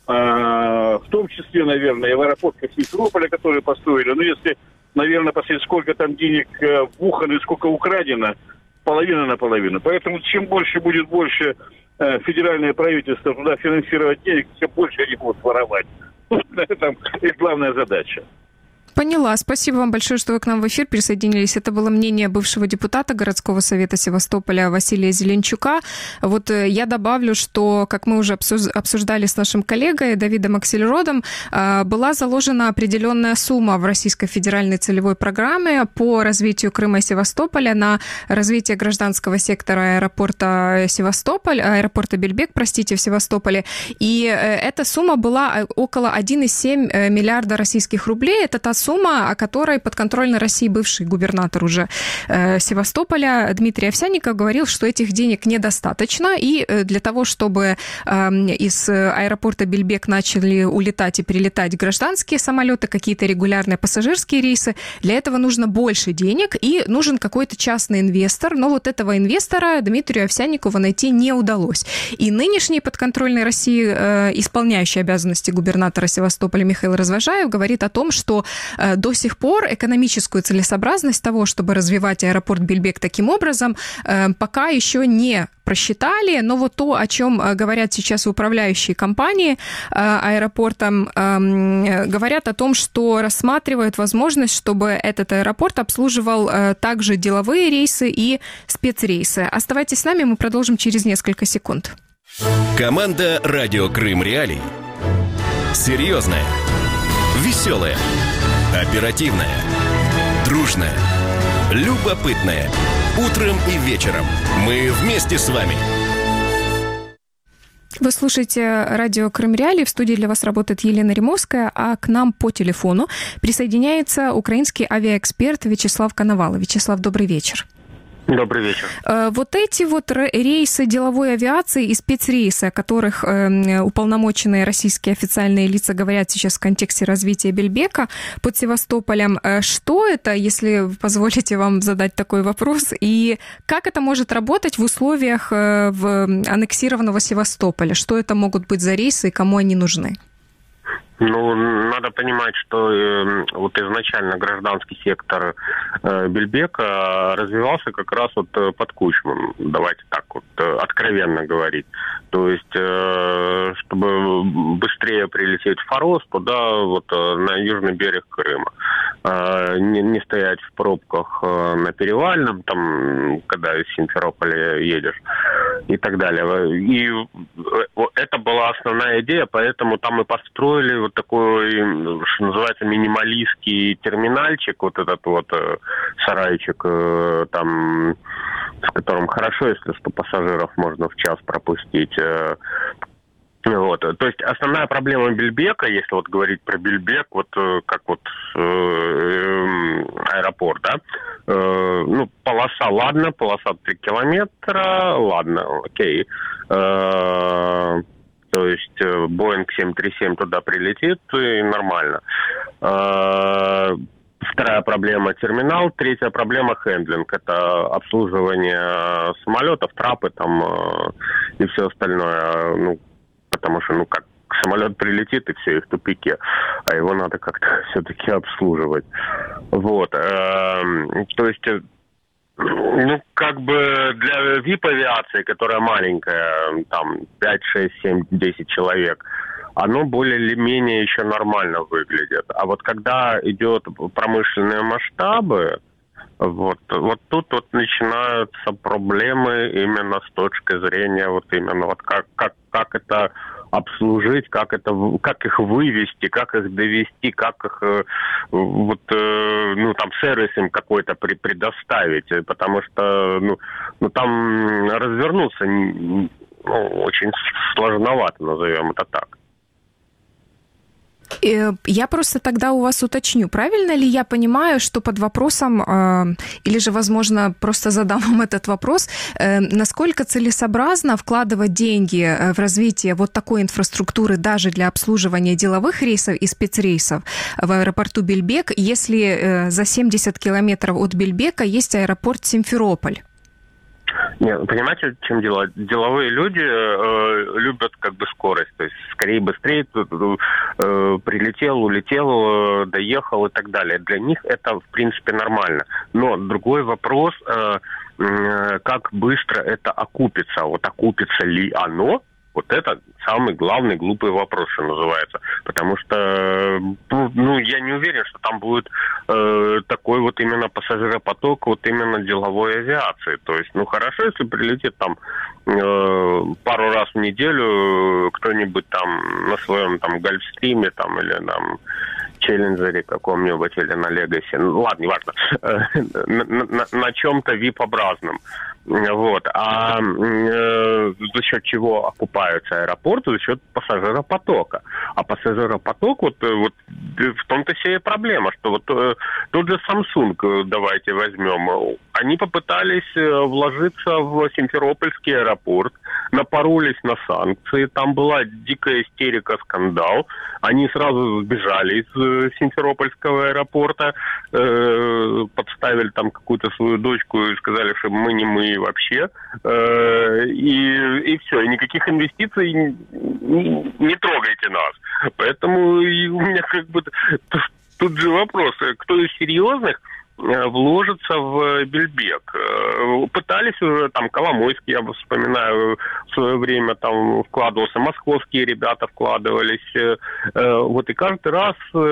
в том числе, наверное, и в аэропорт Симферополя, который построили. Но если, наверное, посмотреть, сколько там денег вбухано и сколько украдено, половина на половину. Поэтому чем больше будет больше федеральное правительство туда финансировать денег, тем больше они будут воровать. Это их главная задача. Поняла. Спасибо вам большое, что вы к нам в эфир присоединились. Это было мнение бывшего депутата городского совета Севастополя Василия Зеленчука. Вот я добавлю, что, как мы уже обсуждали с нашим коллегой Давидом Аксельродом, была заложена определенная сумма в Российской федеральной целевой программе по развитию Крыма и Севастополя на развитие гражданского сектора аэропорта Севастополь, аэропорта Бельбек, простите, в Севастополе. И эта сумма была около один целых семь десятых миллиарда российских рублей. Это та сумма, о которой подконтрольной России бывший губернатор уже э, Севастополя Дмитрий Овсянников говорил, что этих денег недостаточно, и э, для того, чтобы э, из аэропорта Бельбек начали улетать и прилетать гражданские самолеты, какие-то регулярные пассажирские рейсы, для этого нужно больше денег, и нужен какой-то частный инвестор, но вот этого инвестора Дмитрию Овсянникову найти не удалось. И нынешний подконтрольной России э, исполняющий обязанности губернатора Севастополя Михаил Развожаев говорит о том, что до сих пор экономическую целесообразность того, чтобы развивать аэропорт Бельбек таким образом, пока еще не просчитали, но вот то, о чем говорят сейчас управляющие компании аэропортом, говорят о том, что рассматривают возможность, чтобы этот аэропорт обслуживал также деловые рейсы и спецрейсы. Оставайтесь с нами, мы продолжим через несколько секунд. Команда «Радио Крым Реалии». Серьезная, веселая, оперативная, дружная, любопытная. Утром и вечером мы вместе с вами. Вы слушаете радио Крым Реалии. В студии для вас работает Елена Римовская, а к нам по телефону присоединяется украинский авиаэксперт Вячеслав Коновалов. Вячеслав, добрый вечер. Добрый вечер. Вот эти вот рейсы деловой авиации и спецрейсы, о которых уполномоченные российские официальные лица говорят сейчас в контексте развития Бельбека под Севастополем, что это, если позволите вам задать такой вопрос, и как это может работать в условиях в аннексированного Севастополя? Что это могут быть за рейсы и кому они нужны? Ну, надо понимать, что э, вот изначально гражданский сектор Бельбека развивался как раз вот под Кучмом, давайте так вот откровенно говорить. То есть, чтобы быстрее прилететь в Форос, туда вот на южный берег Крыма. Не, не стоять в пробках на Перевальном, там, когда из Симферополя едешь, и так далее. И это была основная идея, поэтому там мы построили вот такой, что называется, минималистский терминальчик, вот этот вот сарайчик, там, с которым хорошо, если сто пассажиров можно в час пропустить. Вот. То есть основная проблема Бельбека, если вот говорить про Бельбек, вот как вот э, аэропорт, да, э, ну, полоса, ладно, полоса три километра, ладно, окей. Э, то есть Боинг семь три семь туда прилетит, и нормально. Э, Вторая проблема – терминал. Третья проблема – хендлинг. Это обслуживание самолетов, трапы там э, и все остальное. Ну, потому что, ну, как самолет прилетит, и все, и в тупике. А его надо как-то все-таки обслуживать. Вот. То есть, ну, как бы для вип-авиации, которая маленькая, там, пять, шесть, семь, десять человек, оно более-менее еще нормально выглядит. А вот когда идет промышленные масштабы, Вот, вот тут вот начинаются проблемы именно с точки зрения вот именно вот как, как, как это обслужить, как это, как их вывести, как их довести, как их вот, ну, там сервис им какой-то при, предоставить, потому что ну, ну, там развернуться ну, очень сложновато, назовем это так. Я просто тогда у вас уточню, правильно ли я понимаю, что под вопросом, или же, возможно, просто задам вам этот вопрос, насколько целесообразно вкладывать деньги в развитие вот такой инфраструктуры даже для обслуживания деловых рейсов и спецрейсов в аэропорту Бельбек, если за семьдесят километров от Бельбека есть аэропорт Симферополь? Нет, понимаете, в чем дело? Деловые люди э, любят как бы скорость, то есть скорее, быстрее э, прилетел, улетел, э, доехал и так далее. Для них это, в принципе, нормально. Но другой вопрос, э, э, как быстро это окупится. Вот окупится ли оно? Вот это самый главный глупый вопрос, что называется. Потому что, ну, я не уверен, что там будет э, такой вот именно пассажиропоток вот именно деловой авиации. То есть, ну, хорошо, если прилетит там э, пару раз в неделю кто-нибудь там на своем там Гольфстриме там или там Челленджере каком-нибудь или на Легаси. Ну, ладно, неважно. на, на, на чем-то вип-образном. Вот. А э, за счет чего окупаются аэропорты? За счет пассажиропотока. А пассажиропоток, вот, вот в том-то вся и проблема, что вот э, тот же Samsung, давайте возьмем, они попытались вложиться в Симферопольский аэропорт, напоролись на санкции, там была дикая истерика, скандал. Они сразу сбежали из Симферопольского аэропорта, э, подставили там какую-то свою дочку и сказали, что мы не мы вообще. Э, и, и все, и никаких инвестиций не, не, не трогайте нас. Поэтому и у меня как бы тут же вопрос, кто из серьезных вложится в Бельбек. Пытались уже, там, Коломойский, я вспоминаю, в свое время там вкладывался, московские ребята вкладывались. Вот, и каждый раз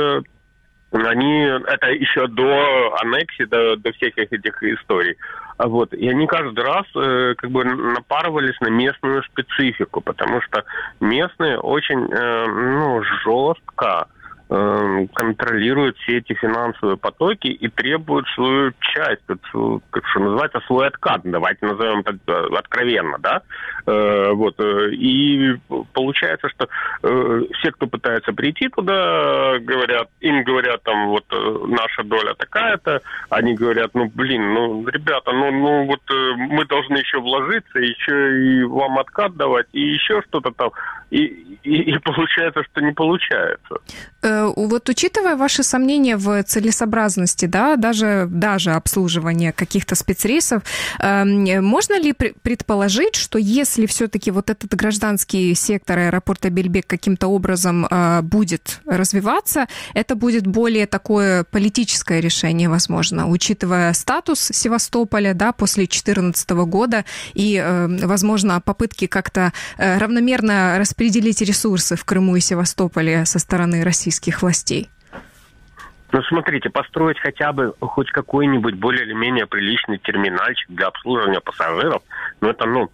они, это еще до аннексии, до, до всех этих историй, вот, и они каждый раз как бы напарывались на местную специфику, потому что местные очень, ну, жестко контролируют все эти финансовые потоки и требуют свою часть, как что называется, свой откат, давайте назовем это откровенно, да, вот, и получается, что все, кто пытается прийти туда, говорят, им говорят, там, вот, наша доля такая-то, они говорят, ну, блин, ну, ребята, ну, ну, вот, мы должны еще вложиться, еще и вам откат давать, и еще что-то там, и, и, и получается, что не получается. Вот учитывая ваши сомнения в целесообразности, да, даже, даже обслуживания каких-то спецрейсов, можно ли предположить, что если все-таки вот этот гражданский сектор аэропорта Бельбек каким-то образом будет развиваться, это будет более такое политическое решение, возможно, учитывая статус Севастополя, да, после две тысячи четырнадцатого года и, возможно, попытки как-то равномерно распределить ресурсы в Крыму и Севастополе со стороны российских властей? Ну, смотрите, построить хотя бы хоть какой-нибудь более или менее приличный терминальчик для обслуживания пассажиров, ну, это, ну,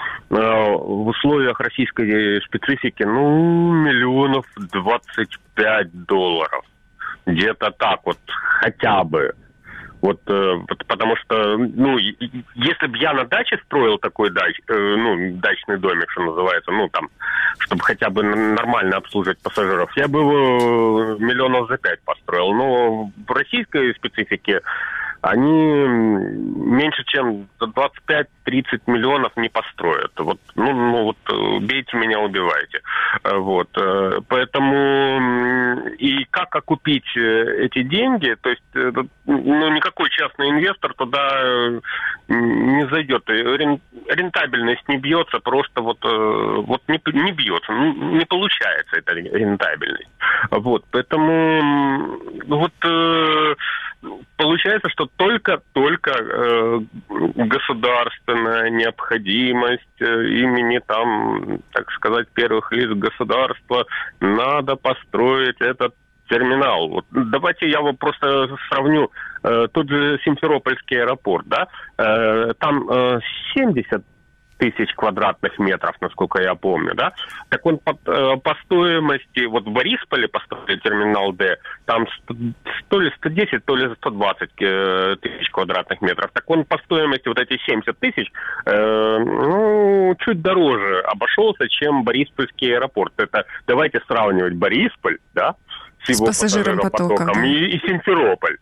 в условиях российской специфики, ну, миллионов двадцать пять долларов. Где-то так вот, хотя бы. Вот, э, потому что, ну, если бы я на даче строил такой дач, э, ну, дачный домик, что называется, ну, там, чтобы хотя бы нормально обслуживать пассажиров, я бы его миллионов за пять построил. Но в российской специфике они меньше, чем двадцать пять-тридцать миллионов не построят. Вот, ну, ну, вот, бейте меня, убивайте. Вот, поэтому и как окупить эти деньги, то есть, ну, никакой частный инвестор туда не зайдет. Рентабельность не бьется, просто вот, вот не, не бьется, не получается эта рентабельность. Вот, поэтому вот получается, что только-только э, государственная необходимость э, имени там, так сказать, первых лиц государства, надо построить этот терминал. Вот, давайте я вот просто сравню э, тот же Симферопольский аэропорт, да, э, там э, семьдесят тысяч квадратных метров, насколько я помню, да, так он по, по стоимости, вот в Борисполе построили терминал Д, там то ли сто десять, то ли сто двадцать тысяч квадратных метров, так он по стоимости вот эти семьдесят тысяч, э, ну, чуть дороже обошелся, чем Бориспольский аэропорт. Это давайте сравнивать Борисполь, да, с его пассажиропотоком, и, и Симферополь.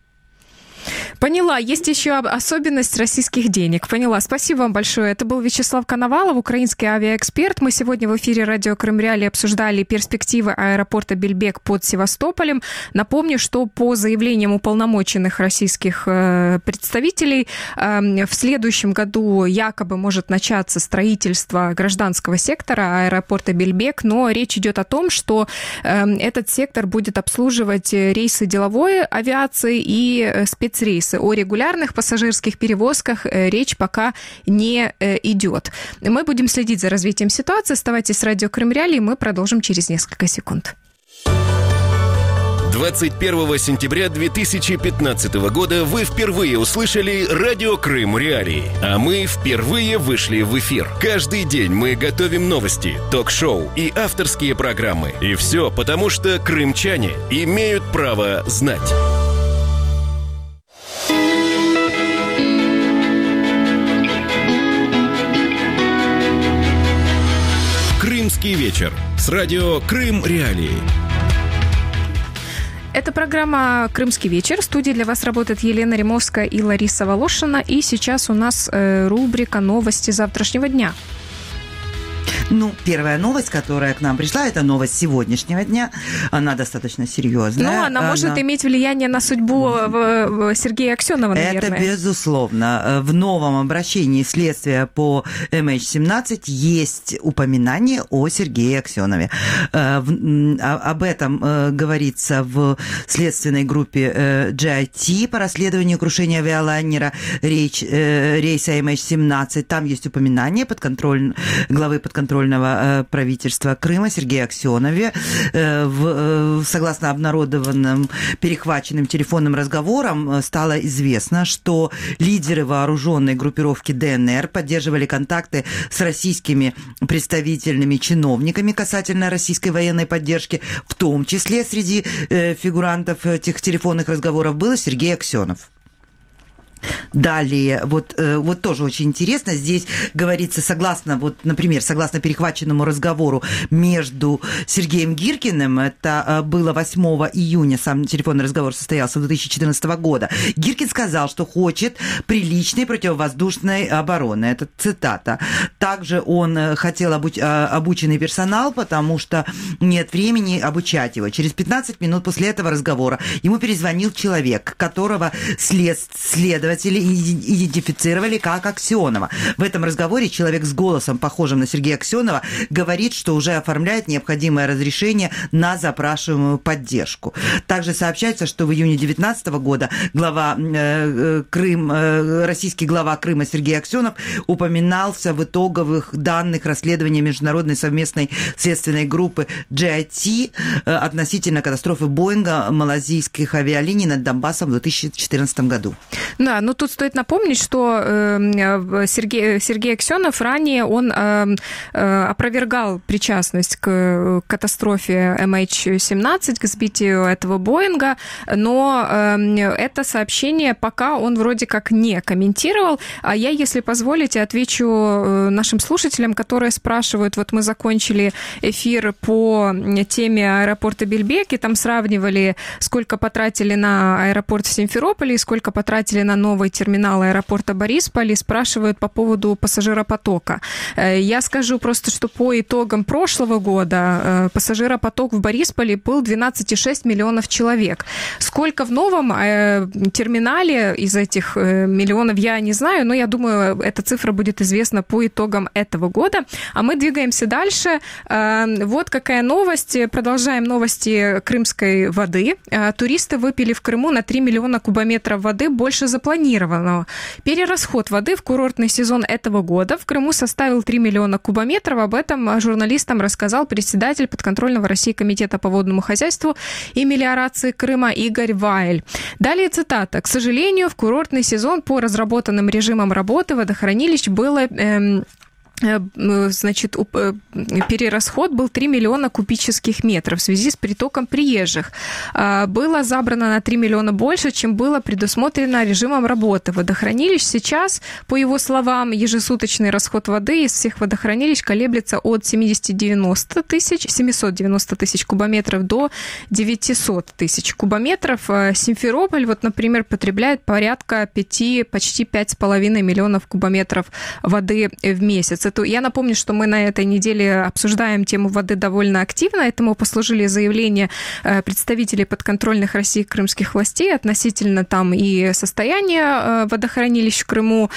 Поняла. Есть еще особенность российских денег. Поняла. Спасибо вам большое. Это был Вячеслав Коновалов, украинский авиаэксперт. Мы сегодня в эфире радио Крым Реалии обсуждали перспективы аэропорта Бельбек под Севастополем. Напомню, что по заявлениям уполномоченных российских представителей в следующем году якобы может начаться строительство гражданского сектора аэропорта Бельбек, но речь идет о том, что этот сектор будет обслуживать рейсы деловой авиации и спецрейсы. О регулярных пассажирских перевозках речь пока не идет. Мы будем следить за развитием ситуации. Оставайтесь с радио Крым Реалии, мы продолжим через несколько секунд. двадцать первого сентября две тысячи пятнадцатого года вы впервые услышали радио Крым Реалии, а мы впервые вышли в эфир. Каждый день мы готовим новости, ток-шоу и авторские программы. И все потому, что крымчане имеют право знать. Крымский вечер с радио Крым Реалии. Это программа «Крымский вечер». В студии для вас работает Елена Римовская и Лариса Волошина. И сейчас у нас э, рубрика «Новости завтрашнего дня». Ну, первая новость, которая к нам пришла, это новость сегодняшнего дня. Она достаточно серьезная. Ну, она, она может иметь влияние на судьбу Сергея Аксенова, наверное. Это безусловно. В новом обращении следствия по эм эйч семнадцать есть упоминание о Сергее Аксенове. Об этом говорится в следственной группе джи ай ти по расследованию крушения авиалайнера рейса эм эйч семнадцать. Там есть упоминание подконтроль... главы подконтрольного правительства Крыма Сергея Аксенове. В, согласно обнародованным перехваченным телефонным разговорам стало известно, что лидеры вооруженной группировки дэ эн эр поддерживали контакты с российскими представительными чиновниками касательно российской военной поддержки, в том числе среди фигурантов этих телефонных разговоров был Сергей Аксенов. Далее, вот, вот тоже очень интересно, здесь говорится, согласно, вот, например, согласно перехваченному разговору между Сергеем Гиркиным, это было восьмого июня, сам телефонный разговор состоялся две тысячи четырнадцатого года, Гиркин сказал, что хочет приличной противовоздушной обороны. Это цитата. Также он хотел обуч... обученный персонал, потому что нет времени обучать его. Через пятнадцать минут после этого разговора ему перезвонил человек, которого след... следователи идентифицировали как Аксенова. В этом разговоре человек с голосом, похожим на Сергея Аксенова, говорит, что уже оформляет необходимое разрешение на запрашиваемую поддержку. Также сообщается, что в июне две тысячи девятнадцатого года глава э, Крым, э, российский глава Крыма Сергей Аксенов упоминался в итоговых данных расследования международной совместной следственной группы джи ай ти э, относительно катастрофы Боинга малазийских авиалиний над Донбассом в две тысячи четырнадцатом году. Да, но тут стоит напомнить, что э, Сергей, Сергей Аксенов ранее он э, э, опровергал причастность к катастрофе эм эйч семнадцать, к сбитию этого Боинга, но это сообщение пока он вроде как не комментировал. А я, если позволите, отвечу нашим слушателям, которые спрашивают, вот мы закончили эфир по теме аэропорта Бельбек, и там сравнивали, сколько потратили на аэропорт в Симферополе и сколько потратили на новый терминал аэропорта Борисполь, и спрашивают по поводу пассажиропотока. Я скажу просто, что по итогам прошлого года пассажиропоток в Борисполе был двенадцать целых шесть десятых миллионов человек. Сколько в новом э, терминале из этих э, миллионов, я не знаю, но я думаю, эта цифра будет известна по итогам этого года. А мы двигаемся дальше. Э, вот какая новость. Продолжаем новости крымской воды. Э, туристы выпили в Крыму на три миллиона кубометров воды больше запланированного. Перерасход воды в курортный сезон этого года в Крыму составил три миллиона кубометров. Об этом журналистам рассказал председатель подконтрольного России комитета по водному хозяйству и мелиорации Крыма Игорь Вайль. Далее цитата. «К сожалению, в курортный сезон по разработанным режимам работы водохранилищ было... Эм, значит, перерасход был три миллиона кубических метров в связи с притоком приезжих. Было забрано на три миллиона больше, чем было предусмотрено режимом работы водохранилищ. Сейчас, по его словам, ежесуточный расход воды из всех водохранилищ колеблется от семьсот девяносто тысяч, семьсот девяносто тысяч кубометров до девятьсот тысяч кубометров. Симферополь, вот, например, потребляет порядка пяти, почти пять с половиной миллионов кубометров воды в месяц. Я напомню, что мы на этой неделе обсуждаем тему воды довольно активно. Этому послужили заявления представителей подконтрольных России крымских властей относительно там и состояния водохранилищ в Крыму,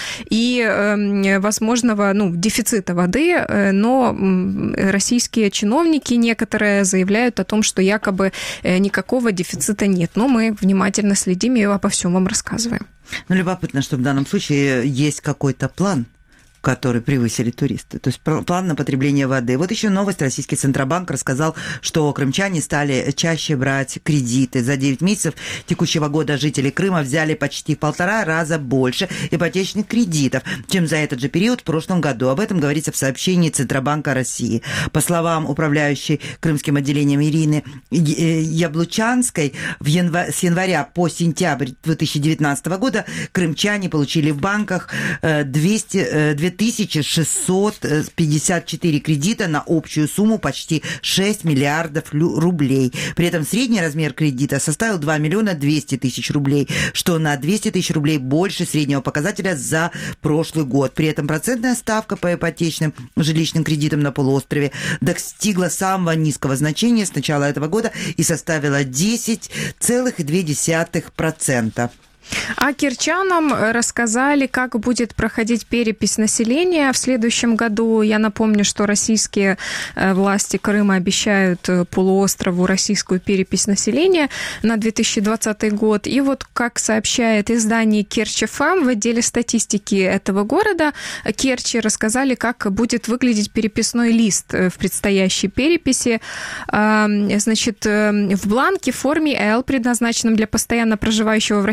и возможного ну, дефицита воды. Но российские чиновники некоторые заявляют о том, что якобы никакого дефицита нет. Но мы внимательно следим и обо всем вам рассказываем. Ну, любопытно, что в данном случае есть какой-то план, которые превысили туристы. То есть план на потребление воды. Вот еще новость. Российский Центробанк рассказал, что крымчане стали чаще брать кредиты. За девять месяцев текущего года жители Крыма взяли почти в полтора раза больше ипотечных кредитов, чем за этот же период в прошлом году. Об этом говорится в сообщении Центробанка России. По словам управляющей крымским отделением Ирины Яблучанской, в январь, с января по сентябрь две тысячи девятнадцатого года крымчане получили в банках двести, две тысячи шестьсот пятьдесят четыре кредита на общую сумму почти шесть миллиардов рублей. При этом средний размер кредита составил два миллиона двести тысяч рублей, что на двести тысяч рублей больше среднего показателя за прошлый год. При этом процентная ставка по ипотечным жилищным кредитам на полуострове достигла самого низкого значения с начала этого года и составила десять целых две десятых процента. А кирчанам рассказали, как будет проходить перепись населения в следующем году. Я напомню, что российские власти Крыма обещают полуострову российскую перепись населения на две тысячи двадцатый год. И вот, как сообщает издание Керчь эф эм, в отделе статистики этого города Керчи рассказали, как будет выглядеть переписной лист в предстоящей переписи. Значит, в бланке в форме L, предназначенном для постоянно проживающего в России населения,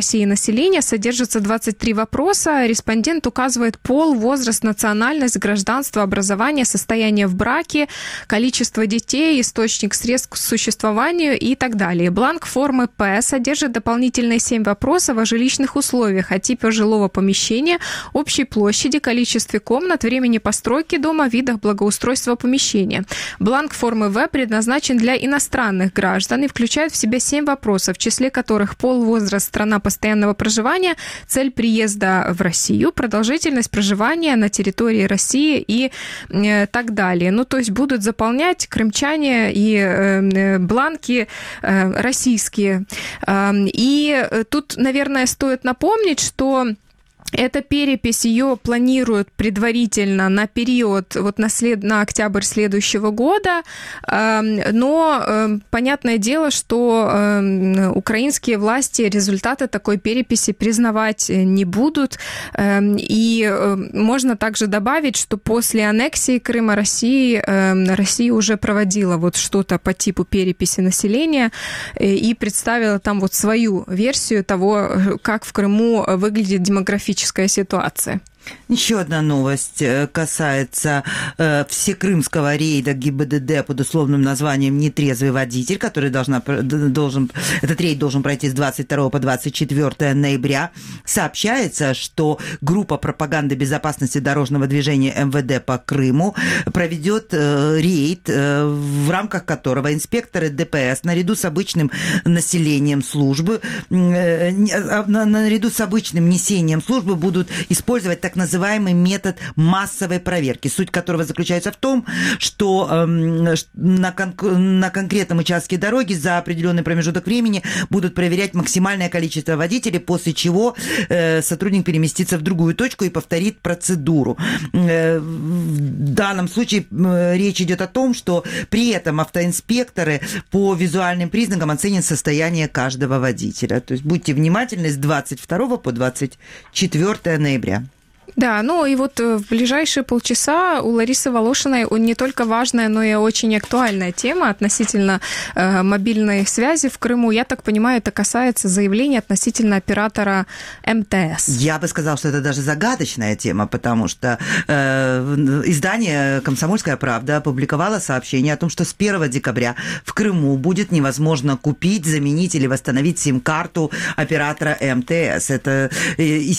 населения содержится двадцать три вопроса. Респондент указывает пол, возраст, национальность, гражданство, образование, состояние в браке, количество детей, источник средств к существованию и так далее. Бланк формы П содержит дополнительные семь вопросов о жилищных условиях, о типе жилого помещения, общей площади, количестве комнат, времени постройки дома, видах благоустройства помещения. Бланк формы В предназначен для иностранных граждан и включает в себя семь вопросов, в числе которых пол, возраст, страна постоянного проживания, цель приезда в Россию, продолжительность проживания на территории России и э, так далее. Ну, то есть будут заполнять крымчане и э, бланки э, российские. Э, и тут, наверное, стоит напомнить, что эта перепись, ее планируют предварительно на период, вот на, след, на октябрь следующего года, но понятное дело, что украинские власти результаты такой переписи признавать не будут. И можно также добавить, что после аннексии Крыма России, Россия уже проводила вот что-то по типу переписи населения и представила там вот свою версию того, как в Крыму выглядит демографическая ситуация. Еще одна новость касается э, всекрымского рейда ГИБДД под условным названием «Нетрезвый водитель», который должна, должен, этот рейд должен пройти с двадцать второго по двадцать четвёртое ноября. Сообщается, что группа пропаганды безопасности дорожного движения эм вэ дэ по Крыму проведет э, рейд, э, в рамках которого инспекторы дэ пэ эс наряду с обычным населением службы, э, наряду с обычным несением службы будут использовать так называемый метод массовой проверки, суть которого заключается в том, что э, на, кон- на конкретном участке дороги за определенный промежуток времени будут проверять максимальное количество водителей, после чего э, сотрудник переместится в другую точку и повторит процедуру. Э, в данном случае э, речь идет о том, что при этом автоинспекторы по визуальным признакам оценят состояние каждого водителя. То есть будьте внимательны с двадцать второго по двадцать четвёртое ноября. Да, ну и вот в ближайшие полчаса у Ларисы Волошиной не только важная, но и очень актуальная тема относительно э, мобильной связи в Крыму. Я так понимаю, это касается заявления относительно оператора эм тэ эс. Я бы сказала, что это даже загадочная тема, потому что э, издание «Комсомольская правда» опубликовало сообщение о том, что с первого декабря в Крыму будет невозможно купить, заменить или восстановить сим-карту оператора эм тэ эс. Это, и